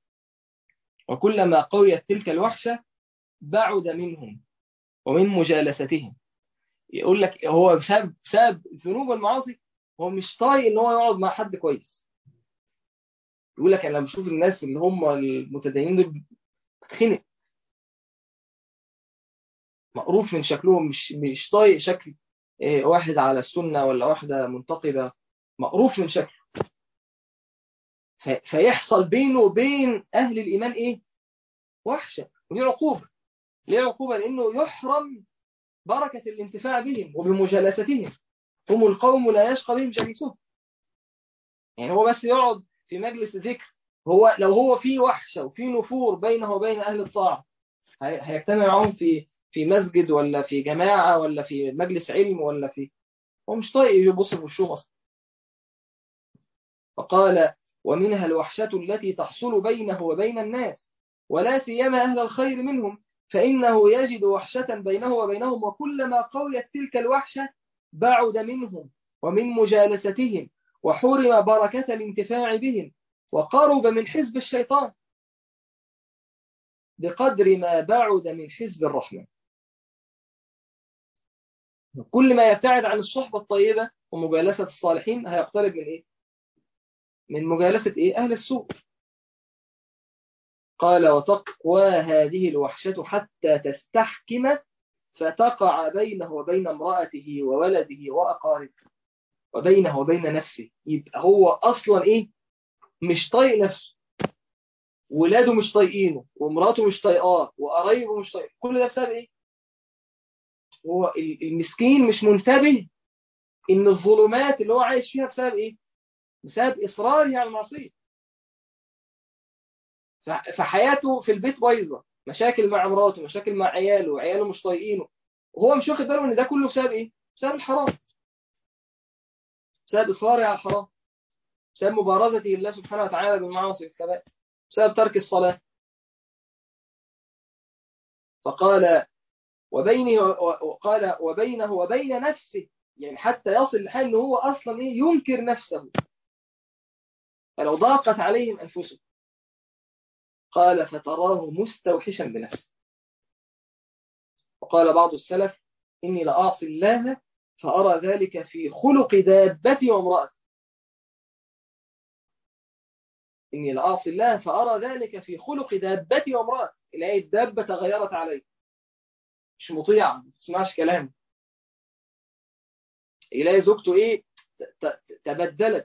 وكلما قويت تلك الوحشة بعد منهم ومن مجالستهم. يقول لك هو بسبب الذنوب والمعاصي هو مش طايق ان هو يقعد مع حد كويس. يقول لك انا بشوف الناس اللي هم المتدينين دول بتخنق، مقروف من شكلهم، مش طايق شكل واحد على السنة ولا واحدة منتقبة، مقروف من شكله. فيحصل بينه وبين أهل الإيمان إيه؟ وحشة. ودي عقوبة. ليه عقوبة؟ لأنه يحرم بركة الانتفاع بهم وبمجالستهم. هم القوم لا يشقى بهم جليسهم. يعني هو بس يقعد في مجلس ذكر، لو هو في وحشة وفي نفور بينه وبين أهل الطاعة، هيجتمع معهم في مسجد ولا في جماعة ولا في مجلس علم ولا هو مش طايق يبص في وشهم أصلا. فقال ومنها الوحشة التي تحصل بينه وبين الناس، ولا سيما أهل الخير منهم، فإنه يجد وحشة بينه وبينهم، وكلما قويت تلك الوحشة بعد منهم ومن مجالستهم، وحرم بركة الانتفاع بهم، وقرب من حزب الشيطان بقدر ما بعد من حزب الرحمن. كل ما يبتعد عن الصحبة الطيبة ومجالسة الصالحين هيقترب من إيه؟ من مجالسة إيه؟ أهل السوء. قال وتقوى هذه الوحشة حتى تستحكم فتقع بينه وبين امرأته وولده وأقاربه وبينه وبين نفسه. يبقى هو أصلا إيه؟ مش طايق نفسه، ولاده مش طايقينه، ومراته مش طايقاه، وقرايبه مش طايقين. كل ده بسبب إيه؟ هو المسكين مش منتبه إن الظلمات اللي هو عايش فيها بسبب إيه؟ بسبب إصراره على المعصية. فحياته في البيت بايظة، مشاكل مع مراته، مشاكل مع عياله، وعياله مش طايقينه، وهو مش واخد باله ان ده كله بسبب ايه؟ بسبب الحرام، بسبب اصراره على الحرام، بسبب مبارزته لله سبحانه وتعالى بالمعاصي والكبائر، بسبب ترك الصلاة. فقال وقال وبينه وبين نفسه، يعني حتى يصل لحال انه هو اصلا ايه؟ ينكر نفسه، فلو ضاقت عليهم انفسهم. قال فتراه مستوحشا بنفسه. وقال بعض السلف إني لأعصي الله فأرى ذلك في خلق دابتي وامرأتي. إني لأعصي الله فأرى ذلك في خلق دابتي وامرأتي. إلهي الدابة تغيرت علي، مش مطيعة، ما تسمعش كلام. إلهي زوجته إيه؟ تبدلت،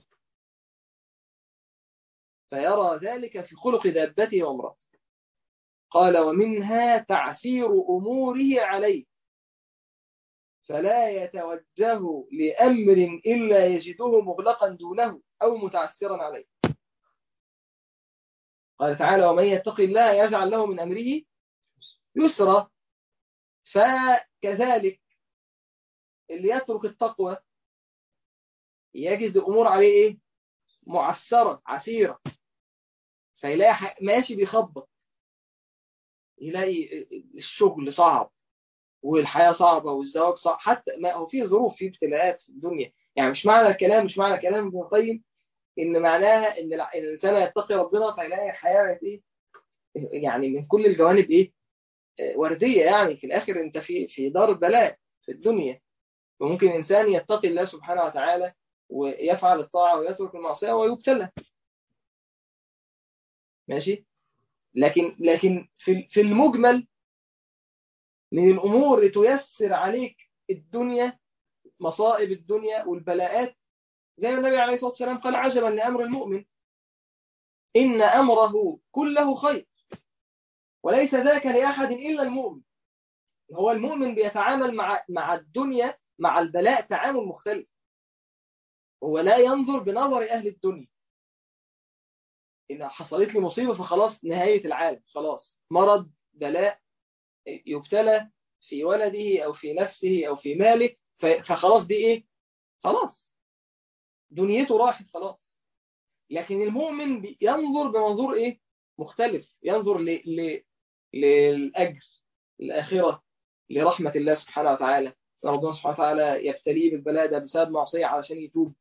فيرى ذلك في خلق دابته وامرأته. قال ومنها تعسير أموره عليه، فلا يتوجه لأمر إلا يجده مغلقا دونه أو متعسرا عليه. قال تعالى ومن يتق الله يجعل له من أمره يسرا. فكذلك اللي يترك التقوى يجد الأمور عليه إيه؟ معسرة عسيرة، فيلاقي ماشي بيخبط، يلاقي الشغل صعب والحياة صعبة والزواج صعب، حتى ما هو فيه ظروف، فيه ابتلاءات في الدنيا. يعني مش معنى كلام ابن القيم إن معناها إن الإنسان يتقي ربنا فيلاقي الحياة إيه؟ يعني من كل الجوانب إيه؟ وردية. يعني في الآخر أنت في دار بلاء في الدنيا. وممكن إنسان يتقي الله سبحانه وتعالى ويفعل الطاعة ويترك المعصية ويبتلى، ماشي. لكن في المجمل من الأمور اللي تيسر عليك الدنيا، مصائب الدنيا والبلاءات، زي ما النبي عليه الصلاة والسلام قال عجبا لأمر المؤمن إن أمره كله خير وليس ذاك لأحد إلا المؤمن. هو المؤمن بيتعامل مع الدنيا، مع البلاء تعامل مختلف. هو لا ينظر بنظر أهل الدنيا إن حصلت لي مصيبة فخلاص نهاية العالم، خلاص مرض بلاء يبتلى في ولده أو في نفسه أو في ماله، فخلاص دي إيه؟ خلاص دنيته راحت خلاص. لكن المؤمن ينظر بمنظور إيه؟ مختلف، ينظر للأجر، الآخرة، لرحمة الله سبحانه وتعالى. ربنا سبحانه وتعالى يبتليه بالبلاء ده بسبب معصية علشان يتوب.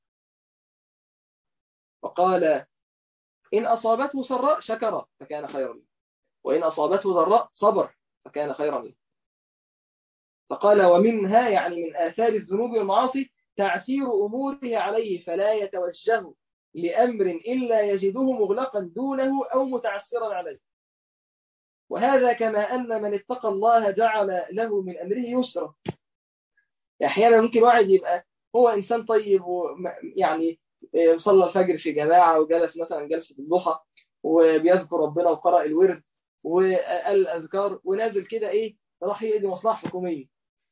وقال إن أصابته سراء شكر فكان خيرا له، وإن أصابته ضراء صبر فكان خيرا له. فقال ومنها يعني من آثار الذنوب والمعاصي تعسير أموره عليه فلا يتوجه لأمر إلا يجده مغلقا دونه أو متعسرا عليه. وهذا كما أن من اتقى الله جعل له من أمره يسرا. أحيانا ممكن واحد يبقى هو إنسان طيب ويعني صلى الفجر في جماعة وجلس مثلا جلسة الضحى وبيذكر ربنا وقرأ الورد وقال الأذكار ونازل كده إيه راح يقضي مصلحة حكومية.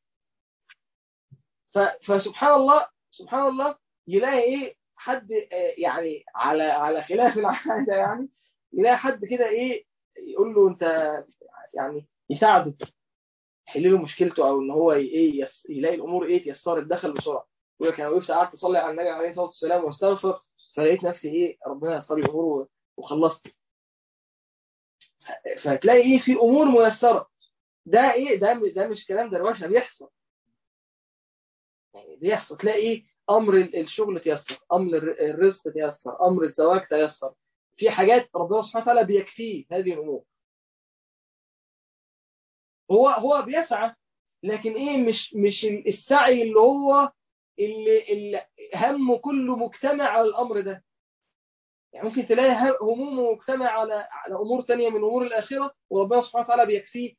فسبحان الله سبحان الله يلاقي إيه حد يعني على خلاف العادة يعني يلاقي حد كده إيه يقول له أنت يعني يساعده يحل له مشكلته او ان هو ايه يلاقي الامور ايه تيسرت دخل بسرعه. يقول لك انا وقفت قعدت اصلي على النبي عليه الصلاه والسلام واستغفر فلقيت نفسي ايه ربنا يسر لي الامور وخلصت. فتلاقي ايه في امور ميسره. ده ايه ده مش كلام دروشه بيحصل. يعني بيحصل تلاقي ايه امر الشغل تيسر، امر الرزق تيسر، امر الزواج تيسر. في حاجات ربنا سبحانه وتعالى بيكفيه هذه الامور. هو بيسعى لكن ايه مش السعي اللي هو اللي همه كله مجتمع على الامر ده. يعني ممكن تلاقي همومه مجتمع على امور تانية من امور الاخره وربنا سبحانه وتعالى بيكفيه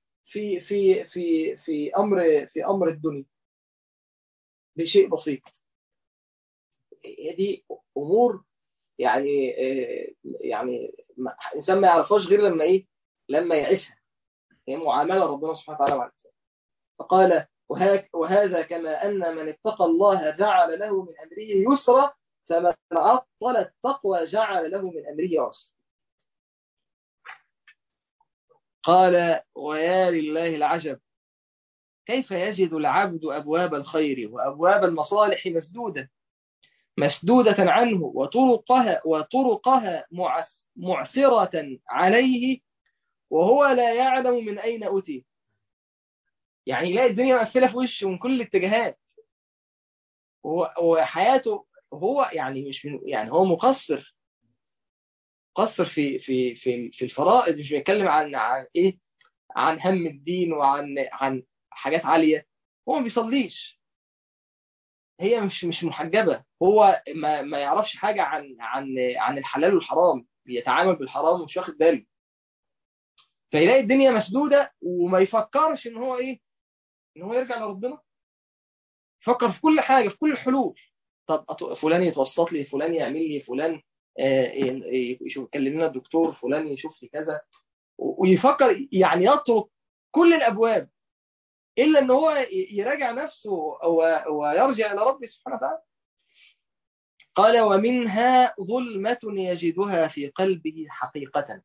في امر الدنيا بشيء بسيط. هي دي امور يعني يعني الانسان ما يعرفهاش غير لما ايه لما يعيشها. هي معامله ربنا سبحانه وتعالى مع الانسان. فقال وهذا كما أن من اتقى الله جعل له من أمره يسرا فمن عطل التقوى جعل له من أمره عسرا. قال ويا لله العجب كيف يجد العبد أبواب الخير وأبواب المصالح مسدودة عنه وطرقها معسرة عليه وهو لا يعلم من أين أتي. يعني يلاقي الدنيا مقفلة في وشه من كل الاتجاهات وحياته هو يعني مش يعني هو مقصر في الفرائض. مش بيتكلم عن ايه عن هم الدين وعن حاجات عالية. هو ما بيصليش. هي مش محجبة. هو ما يعرفش حاجة عن الحلال والحرام. بيتعامل بالحرام ومش واخد باله. فيلاقي الدنيا مسدودة وما يفكرش ان هو ايه ان هو يرجع لربنا. يفكر في كل حاجة في كل الحلول. طب فلان يتوسط لي، فلان يعمل لي، فلان يشوف يكلم لنا الدكتور، فلان يشوف لي كذا. ويفكر يعني يترك كل الابواب الا ان هو يراجع نفسه ويرجع الى ربه سبحانه وتعالى. قال ومنها ظلمة يجدها في قلبه حقيقة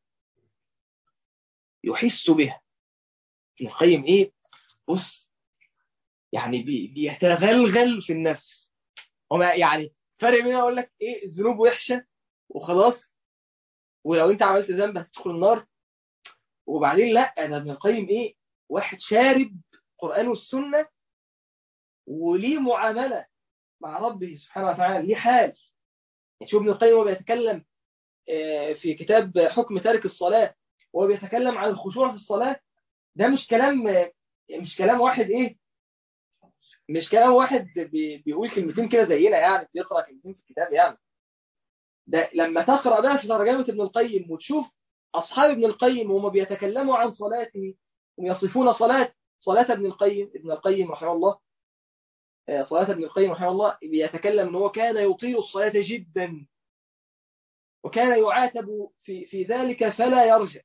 يحس بها. ابن القيم ايه بص يعني بيتغلغل في النفس. وما يعني فرق بين اقول لك ايه الذنوب وحشه وخلاص ولو انت عملت ذنب هتدخل النار، وبعدين لا ده ابن القيم ايه واحد شارب القرآن والسنة وليه معاملة مع ربه سبحانه وتعالى ليه حال. يعني شوف ابن القيم وهو بيتكلم في كتاب حكم تارك الصلاة وهو بيتكلم عن الخشوع في الصلاة. ده مش كلام واحد ايه مش كلام واحد بيقول كلمتين كده زينا يعني بيقرأ كلمتين في الكتاب يعني. ده لما تقرأ بقى في ترجمة ابن القيم وتشوف أصحاب ابن القيم وهم بيتكلموا عن صلاته ويصفون صلاة ابن القيم رحمه الله. صلاة ابن القيم رحمه الله بيتكلم ان هو كان يطيل الصلاة جدا وكان يعاتب في ذلك فلا يرجع.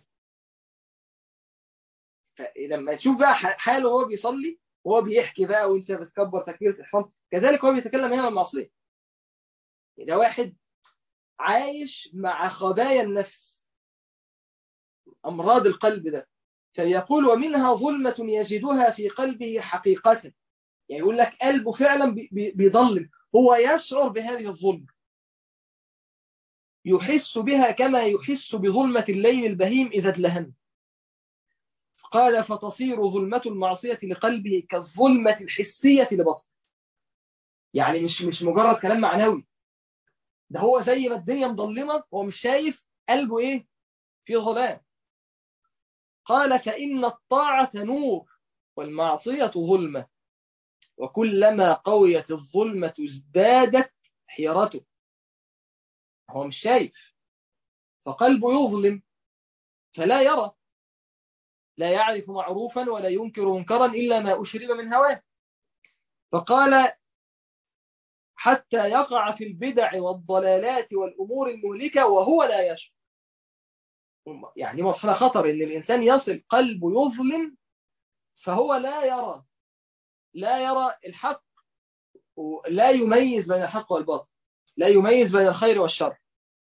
فلما تشوف بقى حاله وهو بيصلي وهو بيحكي بقى وانت بتكبر تكبيرة الإحرام كذلك هو بيتكلم هنا عن المعصية. ده واحد عايش مع خبايا النفس أمراض القلب ده. فيقول ومنها ظلمة يجدها في قلبه حقيقة. يعني يقول لك قلبه فعلا بيضلم. هو يشعر بهذه الظلمة يحس بها كما يحس بظلمة الليل البهيم إذا ادلهم. قال فتصير ظلمة المعصية لقلبه كالظلمة الحسية لبصره. يعني مش مجرد كلام معنوي، ده هو زي ما الدنيا مظلمة هو مش شايف، قلبه إيه؟ في ظلام. قال فإن الطاعة نور والمعصية ظلمة، وكلما قويت الظلمة ازدادت حيرته. هو مش شايف، فقلبه يظلم فلا يرى، لا يعرف معروفا ولا ينكر منكرا إلا ما أشرب من هواه. فقال حتى يقع في البدع والضلالات والأمور المهلكة وهو لا يشعر. يعني مرحلة خطر إن الإنسان يصل قلبه يظلم فهو لا يرى الحق، ولا يميز بين الحق والباطل، لا يميز بين الخير والشر.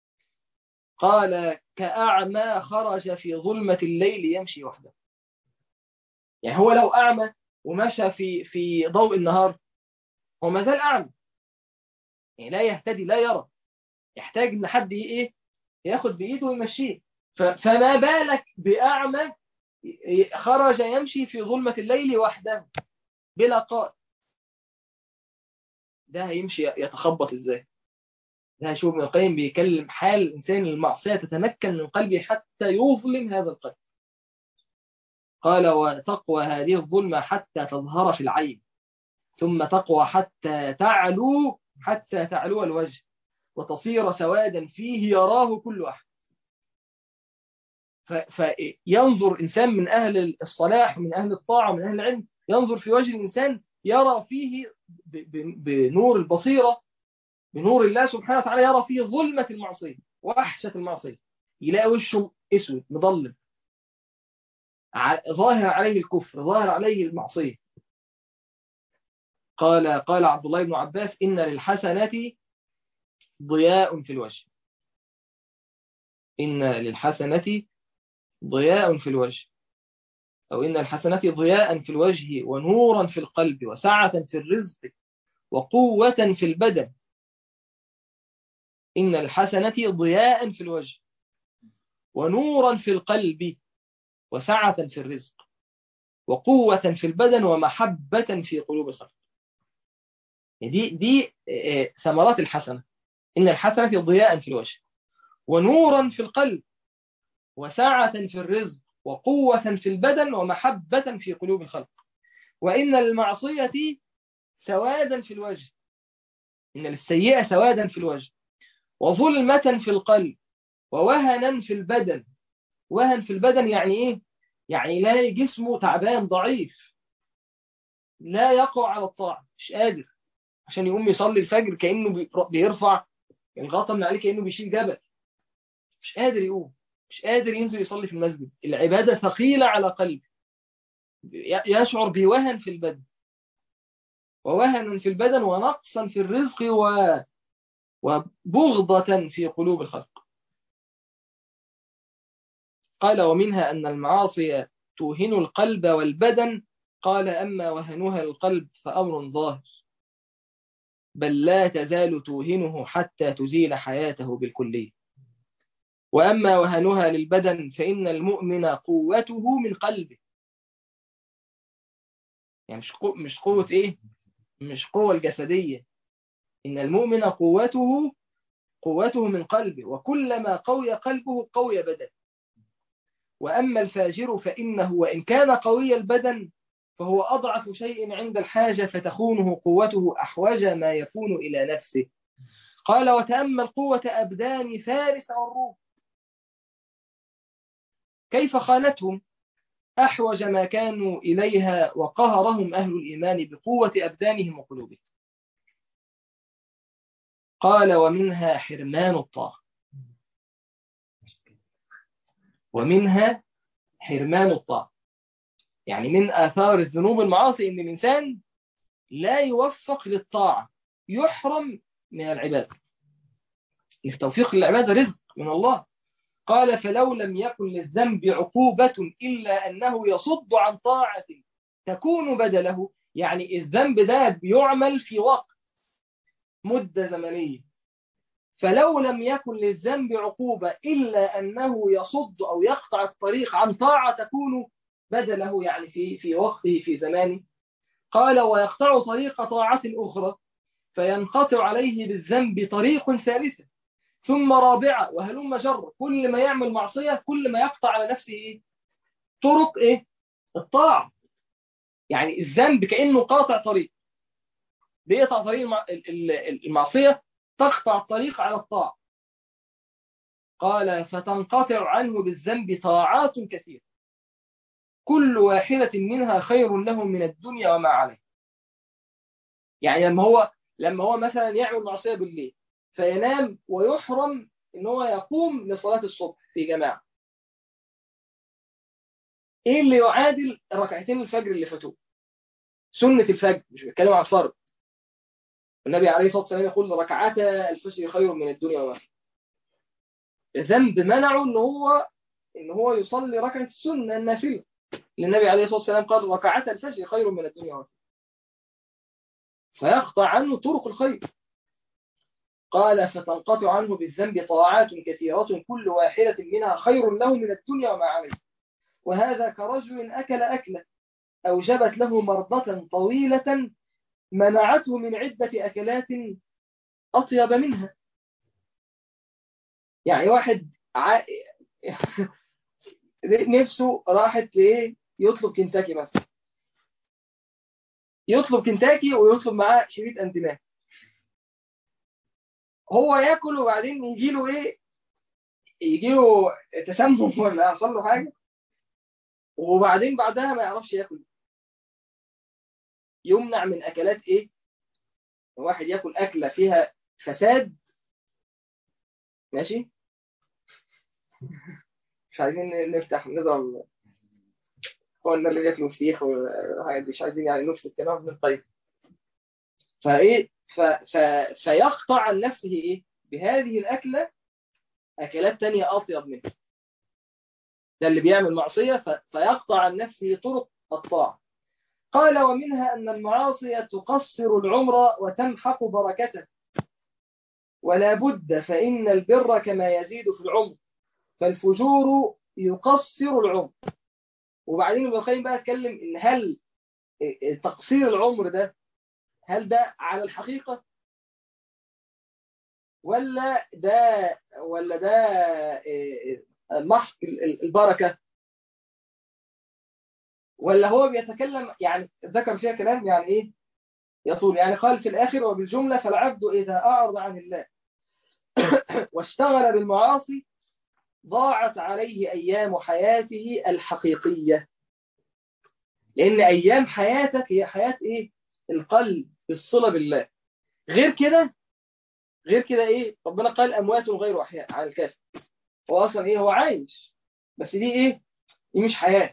قال كأعمى خرج في ظلمة الليل يمشي وحده. يعني هو لو أعمى ومشى في ضوء النهار هو ما زال أعمى، يعني لا يهتدي لا يرى، يحتاج إن حد إيه ياخد بإيده ويمشيه. فما بالك بأعمى خرج يمشي في ظلمة الليل وحده بلا قائد؟ ده هيمشي يتخبط إزاي؟ ده هشوف ابن القيم بيكلم حال الإنسان المعصية تتمكن من قلبه حتى يظلم هذا القلب. قال وتقوى هذه الظلمة حتى تظهر في العين، ثم تقوى حتى تعلو الوجه، وتصير سوادا فيه يراه كل أحد. فينظر إنسان من أهل الصلاح من أهل الطاعة من أهل العلم، ينظر في وجه الإنسان يرى فيه بنور البصيرة، بنور الله سبحانه وتعالى، يرى فيه ظلمة المعصية وأحشة المعصية. يلاقي وشه أسود مظلم، ظاهر عليه الكفر، ظاهر عليه المعصية. قال عبد الله بن عباس إن للحسنة ضياء في الوجه. إن للحسنة ضياء في الوجه، أو إن الحسنة ضياء في الوجه ونورا في القلب وسعة في الرزق وقوة في البدن. إن الحسنة ضياء في الوجه ونورا في القلب وسعة في الرزق وقوة في البدن ومحبة في قلوب الخلق. دي ثمرات الحسنة. إن الحسنة ضياء في الوجه ونورا في القلب وسعة في الرزق وقوة في البدن ومحبة في قلوب الخلق. وإن للمعصية سوادا في الوجه، إن للسيئة سوادا في الوجه وظلمة في القلب ووهنا في البدن. وهن في البدن يعني إيه؟ يعني يلاقي جسمه تعبان ضعيف، لا يقع على الطاعة، مش قادر عشان يقوم يصلي الفجر كأنه بيرفع الغطا من عليه، كأنه بيشيل جبل، مش قادر يقوم، مش قادر ينزل يصلي في المسجد. العبادة ثقيلة على قلبه، يشعر بوهن في البدن، ووهن في البدن ونقصا في الرزق وبغضة في قلوب الخلق. قال ومنها أن المعاصي توهن القلب والبدن. قال أما وهنها القلب فأمر ظاهر، بل لا تزال توهنه حتى تزيل حياته بالكلية. وأما وهنها للبدن فإن المؤمن قوته من قلبه. يعني مش قوة إيه؟ مش قوة الجسدية. إن المؤمن قوته من قلبه، وكلما قوي قلبه قوي بدنه. وأما الفاجر فإنه وإن كان قوي البدن فهو أضعف شيء عند الحاجة، فتخونه قوته أحوج ما يكون إلى نفسه. قال وتأمل قوة أبدان فارس والروم كيف خانتهم أحوج ما كانوا إليها، وقهرهم أهل الإيمان بقوة أبدانهم وقلوبهم. قال ومنها حرمان الطاعة. ومنها حرمان الطاعة، يعني من آثار الذنوب المعاصي إن الإنسان لا يوفق للطاعة، يحرم من العبادة. التوفيق للعبادة رزق من الله. قال فلو لم يكن للذنب عقوبة إلا أنه يصد عن طاعة تكون بدله. يعني الذنب ده بيعمل في وقت مدة زمنية، فلو لم يكن للذنب عقوبة إلا أنه يصد أو يقطع الطريق عن طاعة تكون بدله، يعني في وقته في زمانه. قال ويقطع طريق طاعة أخرى فينقطع عليه بالذنب طريق ثالثة ثم رابعة وهلم جر. كل ما يعمل معصية كل ما يقطع على نفسه إيه؟ طرق إيه؟ الطاعة. يعني الذنب كأنه قاطع طريق، بيقطع طريق المعصية، تقطع الطريق على الطاعة. قال فتنقطع عنه بالذنب طاعات كثيرة كل واحدة منها خير له من الدنيا وما عليه. يعني لما هو مثلا يعمل معصية بالليل فينام ويحرم ان هو يقوم لصلاة الصبح في جماعة، ايه اللي يعادل ركعتين الفجر اللي فاتوه؟ سنة الفجر، مش بتكلم عن فرض. النبي عليه الصلاة والسلام يقول ركعتا الفجر خير من الدنيا وما فيها. ذنب منعه ان هو يصلي ركعة السنة النافلة، للنبي عليه الصلاة والسلام قال ركعتا الفجر خير من الدنيا وما فيها، فيقطع عنه طرق الخير. قال فتنقطع عنه بالذنب طاعات كثيرة كل واحدة منها خير له من الدنيا وما عليه. وهذا كرجل أكل أكلة أوجبت له مرضة طويلة منعته من عدة أكلات أطيب منها. يعني واحد نفسه راحت لإيه؟ يطلب كنتاكي مثلا، يطلب كنتاكي ويطلب معاه شريط انتباه، هو ياكل وبعدين يجيله ايه؟ يجيله تسمم ولا يحصل له حاجه، وبعدين بعدها ما يعرفش ياكل. يمنع من اكلات ايه؟ واحد ياكل اكله فيها فساد، ماشي، مش عايزين نفتح نضرب قلنا اللي بياكلوا فسيخ مش عايزين يعني نفسد كلام ابن القيم. فايه فيقطع عن نفسه ايه؟ بهذه الاكله اكلات تانية اطيب منها. ده اللي بيعمل معصيه فيقطع عن نفسه طرق الطاعه. قال ومنها ان المعاصي تقصر العمر وتمحق بركته، ولا بد فان البر كما يزيد في العمر فالفجور يقصر العمر. وبعدين ابن القيم بقى اتكلم ان هل تقصير العمر ده هل ده على الحقيقة ولا ده محق البركة، ولا هو بيتكلم يعني ذكر فيها كلام يعني ايه يطول. يعني قال في الآخر وبالجملة فالعبد إذا أعرض عن الله واشتغل بالمعاصي ضاعت عليه أيام حياته الحقيقية. لأن أيام حياتك هي حياة إيه؟ القلب بالصلة بالله. غير كده إيه؟ ربنا قال أموات غير أحياء عن الكافر. هو أصلا إيه؟ هو عايش، بس دي إيه؟ دي مش حياة،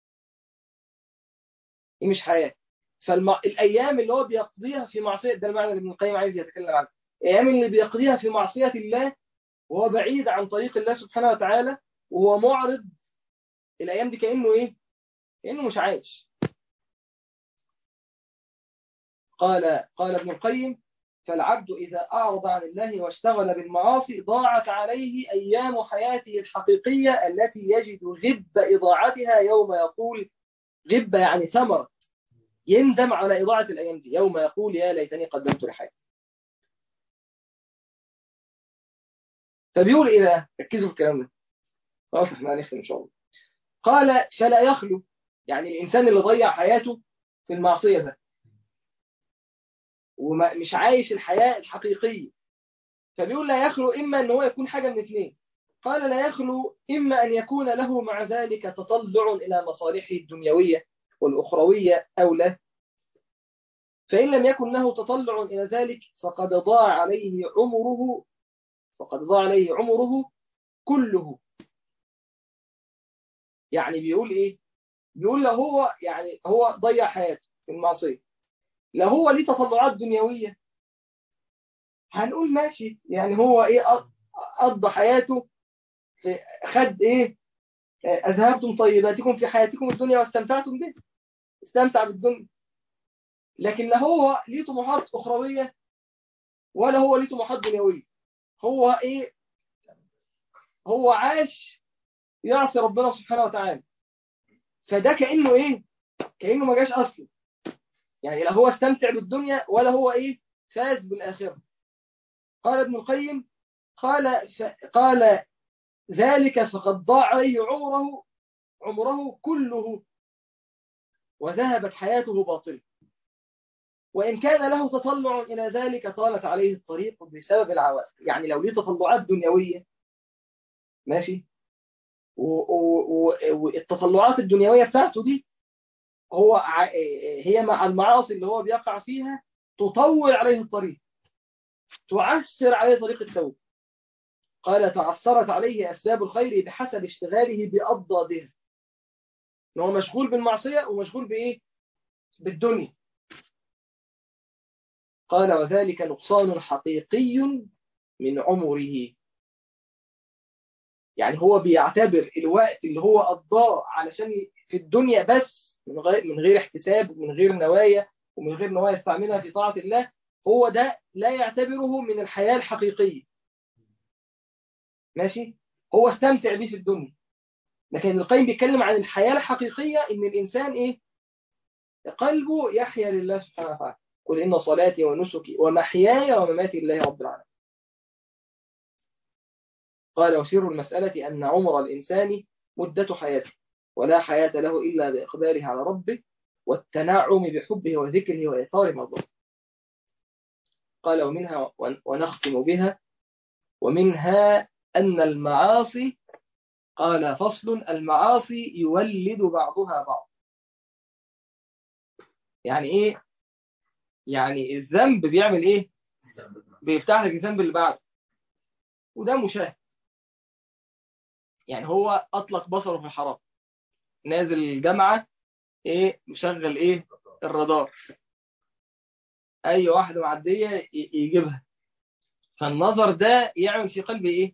دي مش حياة. فالأيام اللي هو بيقضيها في معصية، ده المعنى اللي ابن القيم عايز يتكلم عنه، الأيام اللي بيقضيها في معصية الله وهو بعيد عن طريق الله سبحانه وتعالى وهو معرض، الأيام دي كأنه إيه؟ كأنه مش عايش. قال ابن القيم فالعبد إذا أعرض عن الله واشتغل بالمعاصي ضاعت عليه أيام حياته الحقيقية التي يجد غب إضاعتها يوم يقول، غب يعني ثمرة، يندم على إضاعة الأيام دي يوم يقول يا ليتني قدمت لحياتي. فبيقول إيه بقى؟ ركزوا في الكلام ده، خلاص احنا هنختم إن شاء الله. قال فلا يخلو، يعني الإنسان اللي ضيع حياته في المعصية ده ومش عايش الحياة الحقيقية، فبيقول لا يخلو إما أن هو يكون حاجة من اثنين. قال لا يخلو إما أن يكون له مع ذلك تطلع إلى مصالحه الدنيوية والأخروية أو لا. فإن لم يكن له تطلع إلى ذلك فقد ضاع عليه عمره كله. يعني بيقول إيه؟ بيقول له هو يعني هو ضيع حياته في المعصية، لا هو ليه تطلعات دنيوية هنقول ماشي، يعني هو إيه قضى حياته في خد إيه؟ أذهبتم طيباتكم في حياتكم الدنيا واستمتعتم به، استمتع بالدنيا. لكن لا هو ليه طموحات أخروية ولا هو ليه طموحات دنيوية. هو ايه؟ هو عاش يعصي ربنا سبحانه وتعالى، فده كأنه ايه؟ كأنه ما جاش اصلا، يعني لا هو استمتع بالدنيا ولا هو ايه؟ فاز بالآخرة. قال ابن القيم، قال ذلك فقد ضاع عليه عمره كله وذهبت حياته باطلة، وإن كان له تطلع إلى ذلك طالت عليه الطريق بسبب العوائق. يعني لو ليه تطلعات دنيوية ماشي، والتطلعات الدنيوية بتاعته دي هي مع المعاصي اللي هو بيقع فيها تطول عليه الطريق، تعسر عليه طريق التوبة. قال تعثرت عليه أسباب الخير بحسب اشتغاله بأضدادها، إن هو مشغول بالمعصية ومشغول بإيه؟ بالدنيا. قال وذلك نقصان حقيقي من عمره، يعني هو بيعتبر الوقت اللي هو قضاه علشان في الدنيا بس من غير احتساب ومن غير نوايا ومن غير نوايا يستعملها في طاعة الله، هو ده لا يعتبره من الحياة الحقيقية. ماشي، هو استمتع بيه في الدنيا، لكن القيم بيتكلم عن الحياة الحقيقية، إن الإنسان إيه؟ قلبه يحيا لله سبحانه وتعالى. قل إن صلاتي ونسكي ومحياي ومماتي لله رب العالمين. قال وسر المسألة أن عمر الإنسان مدة حياته، ولا حياة له إلا بإقباله على ربه والتنعم بحبه وذكره وإيثار مرضاه. قال ومنها ونختم بها ومنها أن المعاصي، قال فصل المعاصي يولد بعضها بعض. يعني إيه؟ يعني الذنب بيعمل إيه؟ بيفتح لك الذنب اللي بعده، وده مشاهد. يعني هو أطلق بصره في الحرام، نازل الجامعة إيه؟ مشغل إيه؟ الرادار، أي واحدة معدية يجيبها. فالنظر ده يعمل في قلبه إيه؟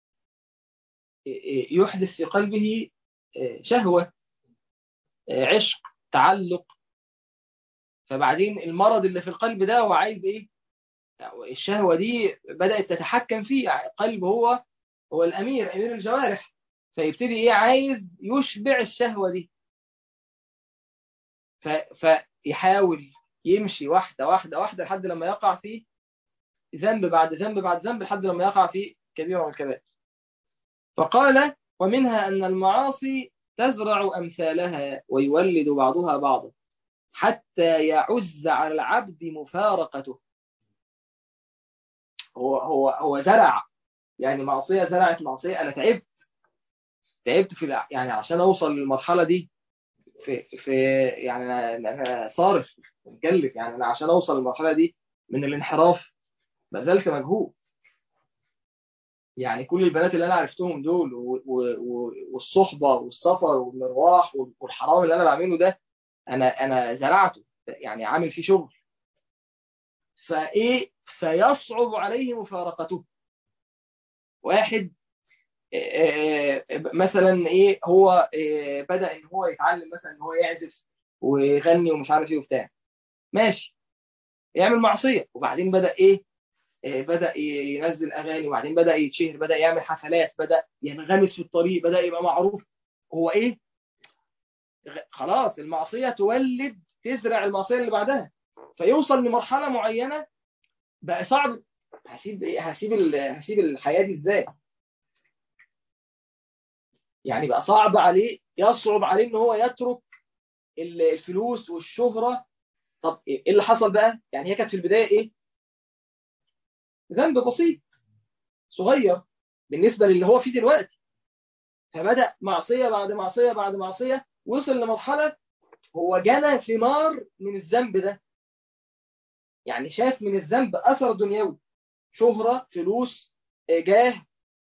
يحدث في قلبه شهوة، عشق، تعلق. فبعدين المرض اللي في القلب ده هو عايز إيه؟ الشهوة دي بدأت تتحكم فيه. قلب هو الأمير، أمير الجوارح، فيبتدي إيه؟ عايز يشبع الشهوة دي. فيحاول يمشي واحدة واحدة واحدة لحد لما يقع في ذنب بعد ذنب بعد ذنب، لحد لما يقع في كبيرة من الكبائر. فقال ومنها أن المعاصي تزرع أمثالها ويولد بعضها بعضا حتى يعز على العبد مفارقته. هو زرع، يعني معصية زرعت معصية. أنا تعبت يعني عشان أوصل للمرحلة دي في يعني أنا صارف مكلف، يعني أنا عشان أوصل للمرحلة دي من الانحراف بذلت مجهود. يعني كل البنات اللي أنا عرفتهم دول والصحبة والسفر والمرواح والحرام اللي أنا بعمله ده، أنا زرعته، يعني عامل فيه شغل. فإيه؟ فيصعب عليه مفارقته. واحد مثلا ايه، هو بدأ ان هو يتعلم مثلا ان هو يعزف ويغني ومش عارف ايه وبتاع، ماشي، يعمل معصية. وبعدين بدأ ايه؟ بدأ ينزل اغاني، وبعدين بدأ يتشهر، بدأ يعمل حفلات، بدأ ينغمس في الطريق، بدأ يبقى معروف. هو ايه؟ خلاص المعصية تزرع المعصية اللي بعدها، فيوصل لمرحلة معينة بقى صعب. هسيب ايه؟ هسيب الحياة دي ازاي؟ يعني بقى صعب عليه، يصعب عليه ان هو يترك الفلوس والشهرة. طب ايه اللي حصل بقى؟ يعني هي كانت في البداية ايه؟ ذنب بسيط صغير بالنسبة للي هو فيه دلوقتي، فبدأ معصية بعد معصية بعد معصية، وصل لمرحلة هو جنى ثمار من الذنب ده. يعني شاف من الذنب أثر دنيوي، شهرة، فلوس، جاه.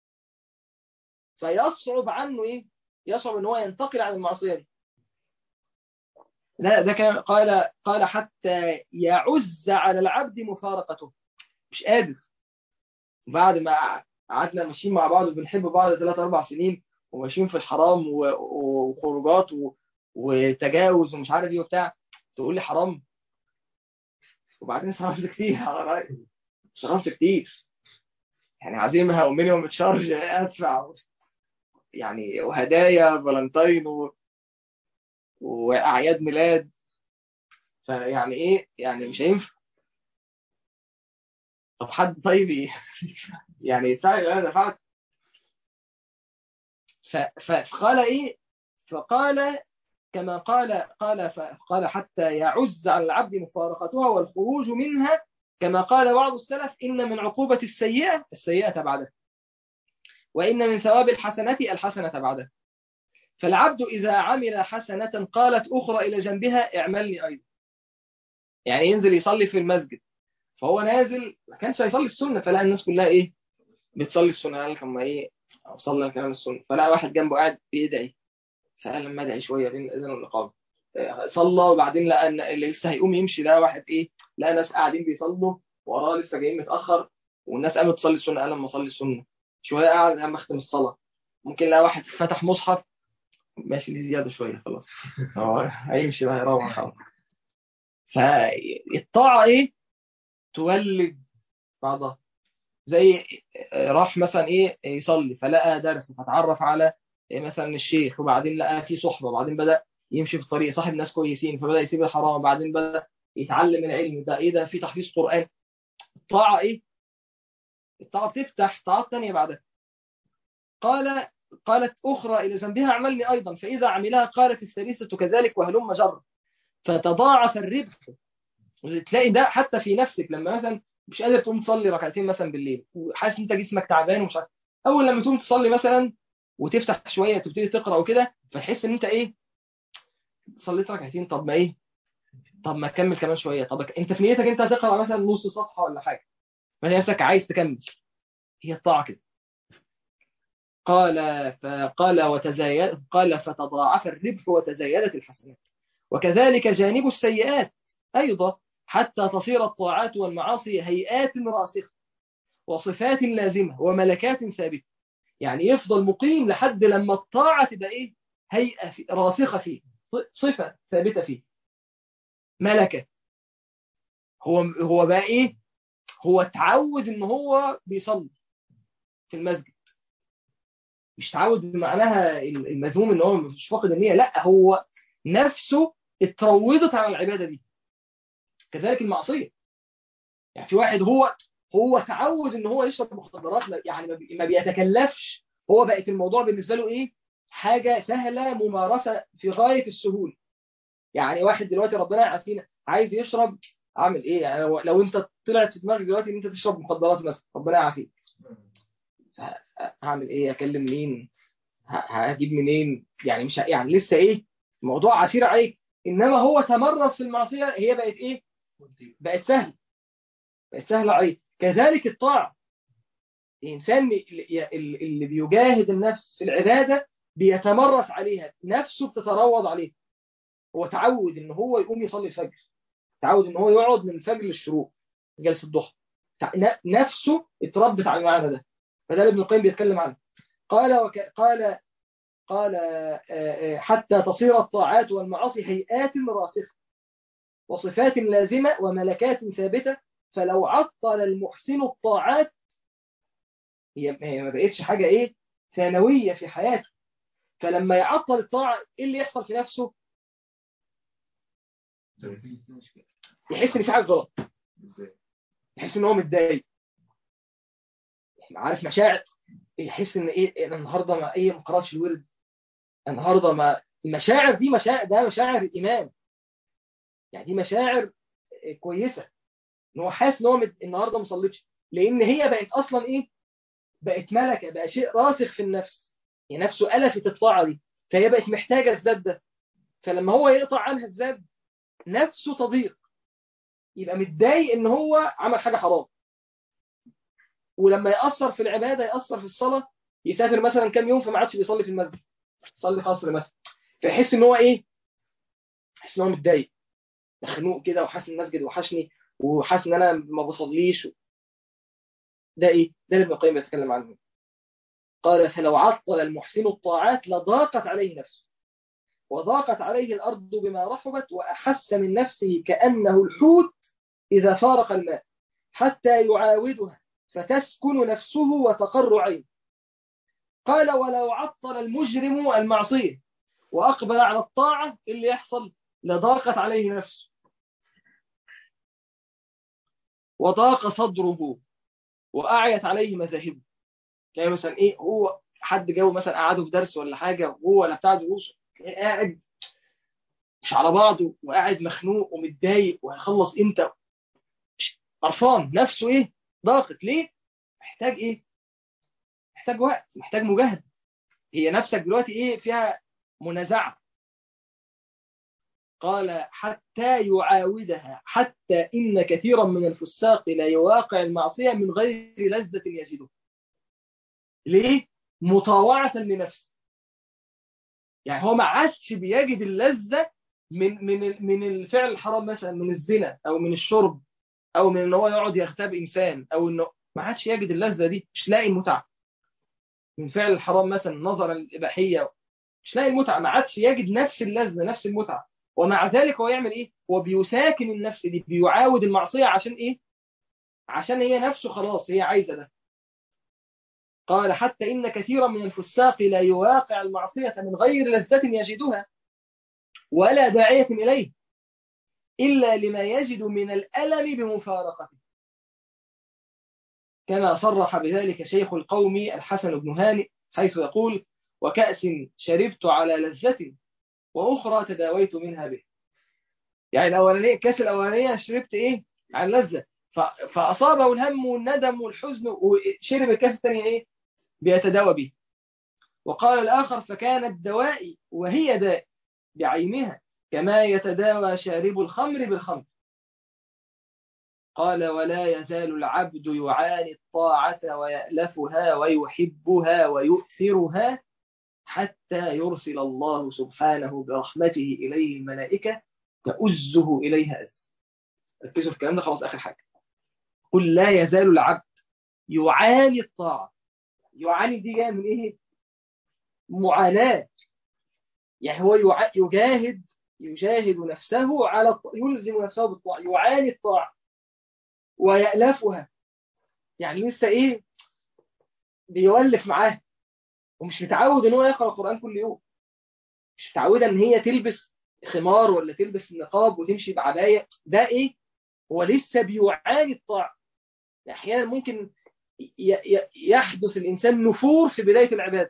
فيصعب عنه ايه؟ يصعب ان هو ينتقل عن المعصية دي. لا ده كان قال حتى يعز على العبد مفارقته، مش قادر. بعد ما قعدنا ماشيين مع بعض وبنحب بعض 3 4 سنين وماشيين في الحرام وخروجات وتجاوز ومش عارف ايه وبتاع، تقول لي حرام؟ وبعدين صرفت كتير على رأيي، صرفت كتير. يعني عازمها ومينيمم تشارج ادفع، يعني وهدايا فالنتين واعياد ميلاد، فيعني ايه يعني مش هينفع. طب حد طيب يعني يدفع لي انا دفعت. فقال ايه، فقال كما قال حتى يعز على العبد مفارقتها والخروج منها، كما قال بعض السلف إن من عقوبة السيئة بعدها، وإن من ثواب الحسنة الحسنة بعدها. فالعبد إذا عمل حسنة قالت أخرى إلى جنبها اعملني أيضا. يعني ينزل يصلي في المسجد، فهو نازل ما كانش هيصلي السنة، فلقى الناس كلها إيه بتصلي السنة، قال لك أما إيه أصلي كمان السنة، فلقى واحد جنبه قاعد بيدعي، فقال لما ادعي شويه بين الاذان والاقامه. صلى، وبعدين لقى ان اللي لسه هيقوم يمشي ده واحد ايه، لقى ناس قاعدين بيصلوا وراه لسه جايين متاخر، والناس قامت تصلي السنه، قال لما اصلي السنه شويه قاعد اما اختم الصلاه. ممكن لقى واحد فتح مصحف، ماشي دي زياده شويه خلاص هو هيمشي بقى يروح خلاص. فالطاعه ايه تولد بعضها. زي راح مثلا ايه يصلي فلقى درس فتعرف على إيه مثلا الشيخ، وبعدين لقى في صحبه، وبعدين بدأ يمشي في الطريق صاحب ناس كويسين، فبدأ يسيب الحرام، وبعدين بدأ يتعلم العلم ده ايه ده في تحفيظ قرآن. الطاعه ايه، الطاعه بتفتح طاعات تانية بعدها. قال قالت اخرى الى ذنبها اعملني ايضا، فاذا عملها قالت الثالثه كذلك وهلم جر، فتضاعف الربح. وتلاقي ده حتى في نفسك لما مثلا مش قادر تقوم تصلي ركعتين مثلا بالليل، وحاسس انت جسمك تعبان ومش عارف، اول لما تقوم تصلي مثلا وتفتح شويه تبتدي تقرا وكده، فتحس ان انت ايه صليت ركعتين، طب ما ايه، طب ما تكمل كمان شويه، طب انت في نيتك انت هتقرا مثلا نص صفحه ولا حاجه، فهي نفسك عايز تكمل. هي الطاعه كده. قال فقال وتزايد، قال فتضاعف الربح وتزايدت الحسنات، وكذلك جانب السيئات أيضا، حتى تصير الطاعات والمعاصي هيئات راسخة وصفات لازمة وملكات ثابتة. يعني يفضل مقيم لحد لما الطاعة تبقى إيه هيئة راسخة فيه، صفة ثابتة فيه، ملكة. هو بقى إيه، هو تعود إن هو بيصلي في المسجد، مش تعود بمعناها المذموم إن هو مش فاقد النية، لا هو نفسه اتروضت على العبادة دي. كذلك المعصية، يعني في واحد هو تعود ان هو يشرب مخدرات، يعني ما بيتكلفش، هو بقت الموضوع بالنسبه له ايه حاجه سهله ممارسه في غايه السهوله. يعني واحد دلوقتي ربنا يعافينا عايز يشرب، اعمل ايه يعني لو انت طلعت في دماغك دلوقتي ان انت تشرب مخدرات مثلا ربنا يعافيك، هعمل ايه، اكلم مين، هجيب منين، يعني مش يعني لسه ايه الموضوع عسير عليك. انما هو تمرس في المعصيه، هي بقت ايه بقت سهله، بقت سهله عليك. كذلك الطاعه، الإنسان اللي بيجاهد النفس في العبادة بيتمرس عليها، نفسه بتتروض عليه. هو تعود إن هو يقوم يصلي الفجر، تعود إن هو يقعد من الفجر للشروق جلسة الضحى، نفسه اتربت على المعنى ده. فده اللي ابن القيم بيتكلم عنه. قال حتى تصير الطاعات والمعاصي هيئات راسخة وصفات لازمة وملكات ثابتة، فلو عطل المحسن الطاعات، هي ما بقتش حاجة ايه ثانوية في حياته، فلما يعطل الطاعة ايه اللي يحصل في نفسه، يحس ان في حاجة غلط، يحس ان هو متضايق، عارف مشاعر، يحس ان ايه انا النهارده ما قراتش الورد، النهارده ما المشاعر دي مشاعر، ده مشاعر الايمان، يعني دي مشاعر كويسه، ان هو حاسس ان هو النهارده ما صليتش، لان هي بقت اصلا ايه بقت ملكه، بقى شيء راسخ في النفس، يعني نفسه الفت الطاعه دي، فهي بقت محتاجه الزاد ده، فلما هو يقطع عنها الزاد نفسه تضيق، يبقى متضايق ان هو عمل حاجه حرام. ولما يأثر في العباده، يأثر في الصلاه، يسافر مثلا كام يوم فما عادش بيصلي في المسجد، يصلي قصر مثلا، فيحس ان هو ايه، يحس ان هو متضايق مخنوق كده، وحاسس ان المسجد وحشني، وحاسس ان انا ما بصليش. ده ايه، ده اللي ابن القيم بيتكلم عنه. قال فلو عطل المحسن الطاعات لضاقت عليه نفسه، وضاقت عليه الارض بما رحبت، واحس من نفسه كانه الحوت اذا فارق الماء حتى يعاودها، فتسكن نفسه وتقر عينه. قال ولو عطل المجرم المعصية وأقبل على الطاعة، اللي يحصل لضاقت عليه نفسه وضاق صدره وأعيت عليه مذاهبه. يعني مثلا إيه، هو حد جاوه مثلا قعده في درس ولا حاجة وهو ولا بتاع دروس قاعد مش على بعضه وقاعد مخنوق ومتضايق وهيخلص امتى، قرفان نفسه ايه، ضاقت ليه، محتاج ايه، محتاج وقت، محتاج مجاهدة. هي نفسك دلوقتي ايه فيها منازعة. قال حتى يعاودها، حتى إن كثيرا من الفساق لا يواقع المعصية من غير لذة يجده. ليه؟ مطاوعة لنفسه. يعني هو ما عادش بيجد اللذة من الفعل الحرام، مثلا من الزنا أو من الشرب أو من إن هو يقعد يغتاب إنسان، أو إنه ما عادش يجد اللذة دي، مش لاقي المتعة من فعل الحرام، مثلا نظرا للإباحية، مش لاقي المتعة، ما عادش يجد نفس اللذة نفس المتعة. ومع ذلك هو يعمل إيه؟ هو بيساكن النفس دي، بيعاود المعصية عشان إيه؟ عشان هي نفسه خلاص هي عايزة ده. قال حتى إن كثيرا من الفساق لا يواقع المعصية من غير لذة يجدها ولا داعية إليه إلا لما يجد من الألم بمفارقته. كما صرح بذلك شيخ القوم الحسن بن هانئ حيث يقول: وكأس شربت على لذة وأخرى تداويت منها به. يعني الأولانية، الكأس الأولانية شربت إيه؟ على لذة، فأصابه الهم والندم والحزن وشرب الكأس الثانية إيه؟ بيتداوى به. وقال الآخر: فكان الدواء وهي داء بعينها كما يتداوى شارب الخمر بالخمر. قال: ولا يزال العبد يعاني الطاعة ويألفها ويحبها ويؤثرها حتى يرسل الله سبحانه برحمته إليه الملائكة تؤزه إليها أز. ركزوا في الكلام ده، خلاص آخر حاجة. قل لا يزال العبد يعاني الطاعة. يعاني دي جاية من إيه؟ معاناة. يعني هو يجاهد نفسه على يلزم نفسه بالطاعة، يعاني الطاعة ويألفها. يعني لسه إيه، بيولف معاه، ومش متعود ان هو يقرأ القرآن كل يوم، مش متعودة ان هي تلبس خمار ولا تلبس نقاب وتمشي بعباية. ده ايه، هو لسه بيعاني الطاعة. احيانا ممكن يحدث الانسان نفور في بداية العبادة.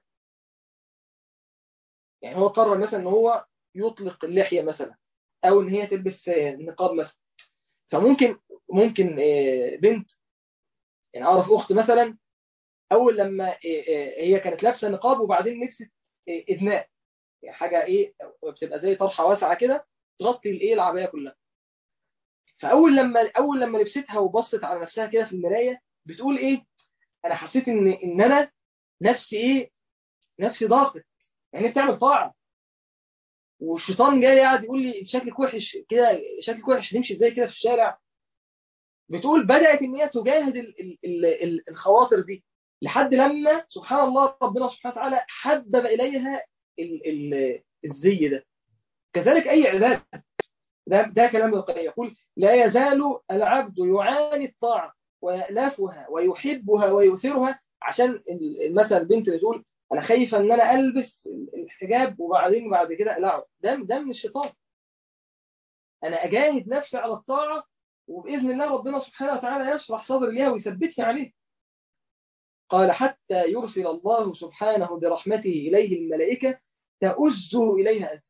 يعني هو قرر مثلا ان هو يطلق اللحية مثلا، او ان هي تلبس نقاب مثلا. فممكن بنت، يعني اعرف اخت مثلا، اول لما هي كانت لابسه نقاب وبعدين لبست ادناء، يعني حاجه ايه بتبقى زي طرحه واسعه كده تغطي الايه العبايه كلها. فاول لما لبستها وبصت على نفسها كده في المرايه بتقول ايه، انا حسيت ان انا نفسي ايه، نفسي ضاقت. يعني بتعمل طاعه والشيطان جاي قاعد يقول لي شكلك وحش كده، شكلك وحش، تمشي ازاي كده في الشارع. بتقول بدات ان هي تجاهد الخواطر دي لحد لما سبحان الله ربنا سبحانه وتعالى حبب اليها الزي ده. كذلك اي عباده، ده كلام ابن القيم، يقول: لا يزال العبد يعاني الطاعة ويألفها ويحبها ويؤثرها. عشان مثلا البنت اللي تقول: أنا خايفة إن أنا ألبس الحجاب وبعدين بعد كده أقلعه، ده من الشيطان. أنا أجاهد نفسي على الطاعة، وبإذن الله ربنا سبحانه وتعالى يشرح صدري ليها ويثبتني عليه. قال: حتى يرسل الله سبحانه برحمته إليه الملائكة تؤزه إليها أز.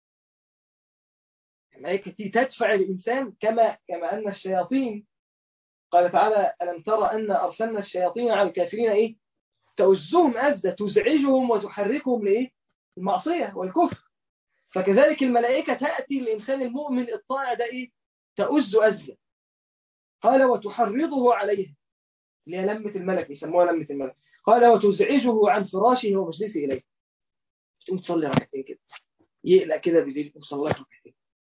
الملائكة تدفع الإنسان كما أن الشياطين، قال تعالى: ألم ترى أن أرسلنا الشياطين على الكافرين إيه؟ تؤزهم أزة، تزعجهم وتحركهم لإيه؟ المعصية والكفر. فكذلك الملائكة تأتي للإنسان المؤمن الطائع ده إيه؟ تؤز أزة. قال: وتحرضه عليه، اللي هي لمة الملك، يسموها لمة الملك. قال: وتزعجه عن فراشه ومجلسه إليه. تقوم تصلي ركعتين كده، يقلق كده بالليل يقوم صلي ركعتين.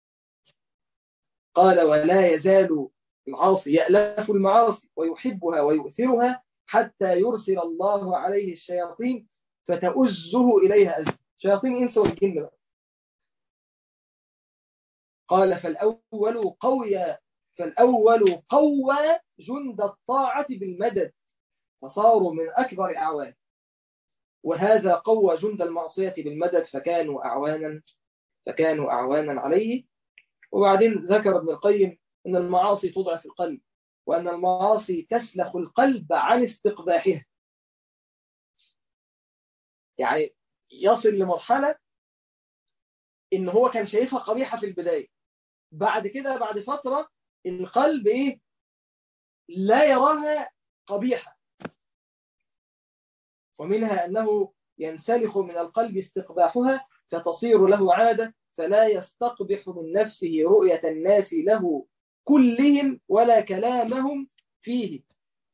قال: ولا يزال العاصي يألف المعاصي ويحبها ويؤثرها حتى يرسل الله عليه الشياطين فتؤزه إليها أزا. شياطين الإنس والجن بقى. قال: فالأول قوى جند الطاعة بالمدد فصاروا من أكبر أعوان، وهذا قوى جند المعصية بالمدد فكانوا أعوانا عليه. وبعدين ذكر ابن القيم أن المعاصي تضعف القلب، وأن المعاصي تسلخ القلب عن استقباحها. يعني يصل لمرحلة إن هو كان شايفها قبيحة في البداية، بعد كده بعد فترة القلب إيه؟ لا يراها قبيحة. ومنها أنه ينسلخ من القلب استقباحها فتصير له عادة، فلا يستقبح من نفسه رؤية الناس له كلهم ولا كلامهم فيه.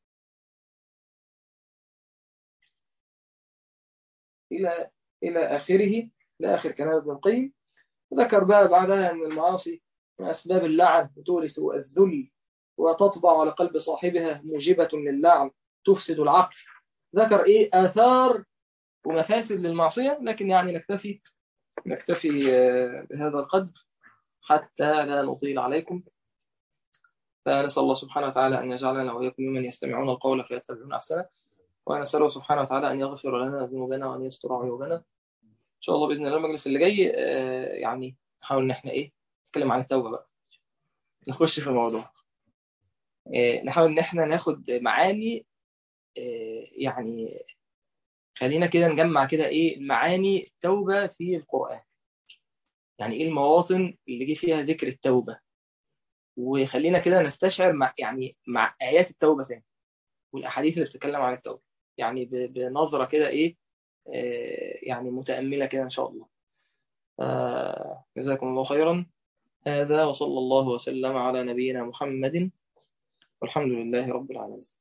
إلى إلى آخره، إلى آخر كلام ابن القيم. ذكر بقى بعدها أن المعاصي من أسباب اللعن وتورث الذل وتطبع على قلب صاحبها موجبة للعن تفسد العقل. ذكر إيه آثار ومفاسد للمعصية، لكن يعني نكتفي بهذا القدر حتى لا نطيل عليكم. فنسأل الله سبحانه وتعالى أن يجعلنا وإياكم ممن يستمعون القول فيتبعون أحسنه، ونسأله سبحانه وتعالى أن يغفر لنا ذنوبنا وأن يستر عيوبنا. إن شاء الله بإذن الله المجلس اللي جاي يعني نحاول إن إحنا نتكلم عن التوبة بقى، نخش في الموضوع، نحاول إن إحنا ناخد معاني، يعني خلينا كده نجمع كده معاني التوبة في القرآن. يعني إيه المواطن اللي جه فيها ذكر التوبة، وخلينا كده نستشعر مع آيات التوبة تاني والأحاديث اللي بتتكلم عن التوبة، يعني بنظرة كده يعني متأملة كده إن شاء الله. جزاكم الله خيرا. هذا وصلى الله وسلم على نبينا محمد، والحمد لله رب العالمين.